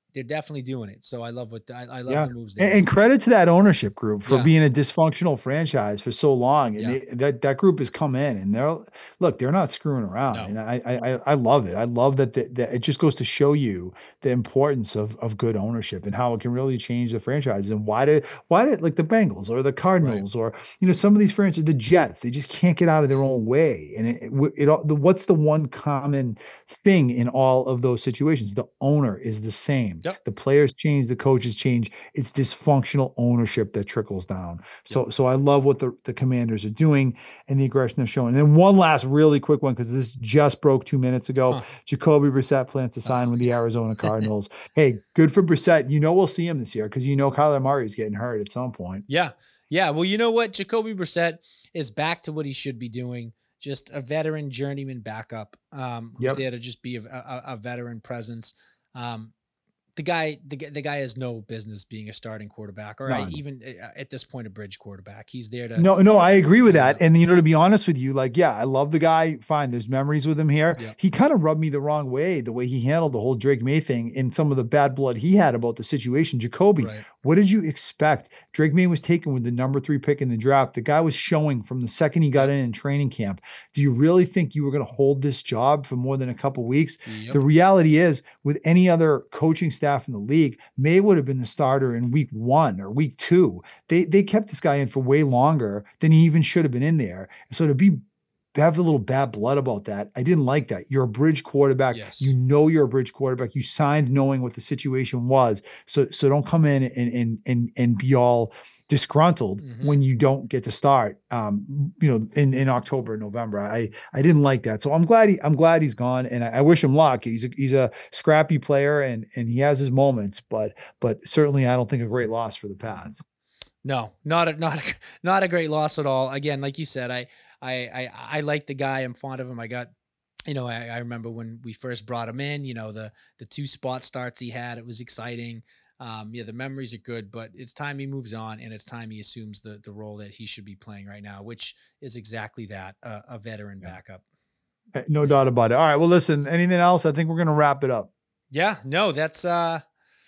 they're definitely doing it. So I love what the, I, I love Yeah. the moves they And, made. and credit to that ownership group for Yeah. being a dysfunctional franchise for so long. And Yeah. they, that, that group has come in and they're, look, they're not screwing around. No. And I, I, I I love it. I love that, the, that it just goes to show you the importance of, of good ownership and how it can really change the franchise. And why did, why did like the Bengals or the Cardinals or, you know, some of these franchises, the Jets, they just can't get out of their own way. And it, it, it all, the, what's the one common thing in all of those situations? The owner is the same. Yep. The players change, the coaches change. It's dysfunctional ownership that trickles down. So, Yep. so I love what the, the Commanders are doing and the aggression they're showing. And then one last really quick one, because this just broke two minutes ago. Huh. Jacoby Brissett plans to sign Oh, with the yeah. Arizona Cardinals. Hey, good for Brissett. You know we'll see him this year because you know Kyler Murray is getting hurt at some point. Yeah. Yeah. Well, you know what? Jacoby Brissett is back to what he should be doing. Just a veteran journeyman backup um, who's Yep. there to just be a, a, a veteran presence. Um, the guy, the, g- the guy has no business being a starting quarterback, or I, None. even uh, at this point, a bridge quarterback. He's there to, No, no, I agree with Yeah. that. And you know, to be honest with you, like, yeah, I love the guy. Fine, there's memories with him here. Yeah. He kind of rubbed me the wrong way, the way he handled the whole Drake May thing and some of the bad blood he had about the situation. Jacoby, right. what did you expect? Drake May was taken with the number three pick in the draft. The guy was showing from the second he got in in training camp. Do you really think you were going to hold this job for more than a couple weeks? Yep. The reality is, with any other coaching staff in the league, May would have been the starter in week one or week two. They they kept this guy in for way longer than he even should have been in there. So to be have a little bad blood about that, I didn't like that. You're a bridge quarterback. Yes. You know you're a bridge quarterback. You signed knowing what the situation was. So so don't come in and and and and be all disgruntled Mhm. when you don't get to start. Um, you know, in, in October, November. I I didn't like that. So I'm glad he I'm glad he's gone, and I, I wish him luck. He's a he's a scrappy player, and and he has his moments, but but certainly I don't think a great loss for the Pats. No, not a, not a, not a great loss at all. Again, like you said, I, I, I, I like the guy. I'm fond of him. I got, you know, I, I remember when we first brought him in, you know, the, the two spot starts he had, it was exciting. Um, yeah, the memories are good, but it's time he moves on, and it's time he assumes the, the role that he should be playing right now, which is exactly that, uh, a veteran Yeah. backup. Uh, No doubt about it. All right. Well, listen, anything else? I think we're going to wrap it up. Yeah, no, that's, uh,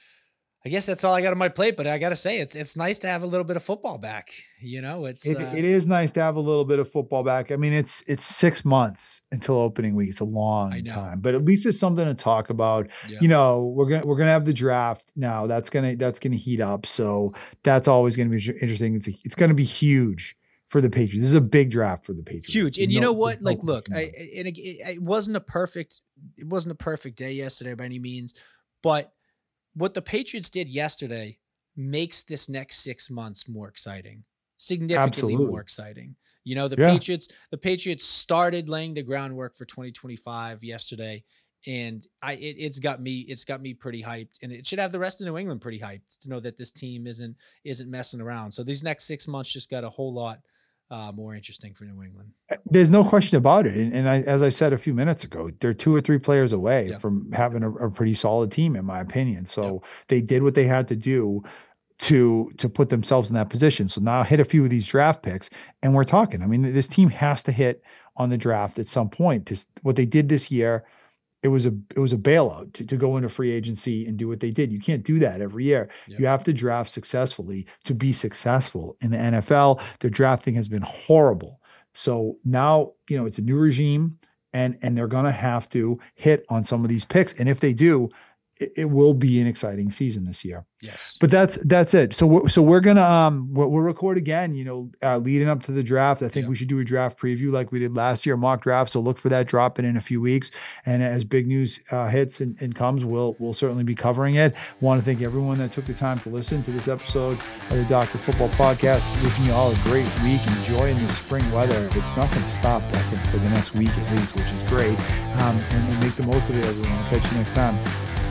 I guess that's all I got on my plate, but I got to say, it's, it's nice to have a little bit of football back. You know, it's, It, uh, it is nice to have a little bit of football back. I mean, it's it's six months until opening week. It's a long I know. time, but at least it's something to talk about. yeah. You know, we're gonna we're gonna have the draft now. That's gonna that's gonna heat up. So that's always gonna be interesting. It's a, it's gonna be huge for the Patriots. This is a big draft for the Patriots. Huge. And No- you know there's what? no Like, look, question I, about it. and it, it it wasn't a perfect, it wasn't a perfect day yesterday by any means, but what the Patriots did yesterday makes this next six months more exciting, significantly Absolutely. more exciting. You know, the Yeah. Patriots, the Patriots started laying the groundwork for twenty twenty-five yesterday. And I, it, it's got me, it's got me pretty hyped, and it should have the rest of New England pretty hyped to know that this team isn't, isn't messing around. So these next six months just got a whole lot uh, more interesting for New England. There's no question about it. And, and I, as I said a few minutes ago, they're two or three players away Yeah. from having a, a pretty solid team, in my opinion. So they did what they had to do to to put themselves in that position. So now hit a few of these draft picks, and we're talking. I mean, this team has to hit on the draft at some point. This, what they did this year, it was a it was a bailout to, to go into free agency and do what they did. You can't do that every year. Yep. You have to draft successfully to be successful in the N F L. Their drafting has been horrible. So now, you know, it's a new regime, and and they're going to have to hit on some of these picks. And if they do, it, it will be an exciting season this year. Yes. But that's that's it. So we're, so we're gonna um we'll, we'll record again. You know, uh, leading up to the draft. I think Yeah. we should do a draft preview like we did last year, mock draft. So look for that dropping in a few weeks. And as big news uh, hits and, and comes, we'll we'll certainly be covering it. Want to thank everyone that took the time to listen to this episode of the Doctor Football Podcast. Wishing you all a great week. Enjoying the spring weather. It's not going to stop, I think, for the next week at least, which is great. Um, and, and make the most of it, everyone. I'll catch you next time.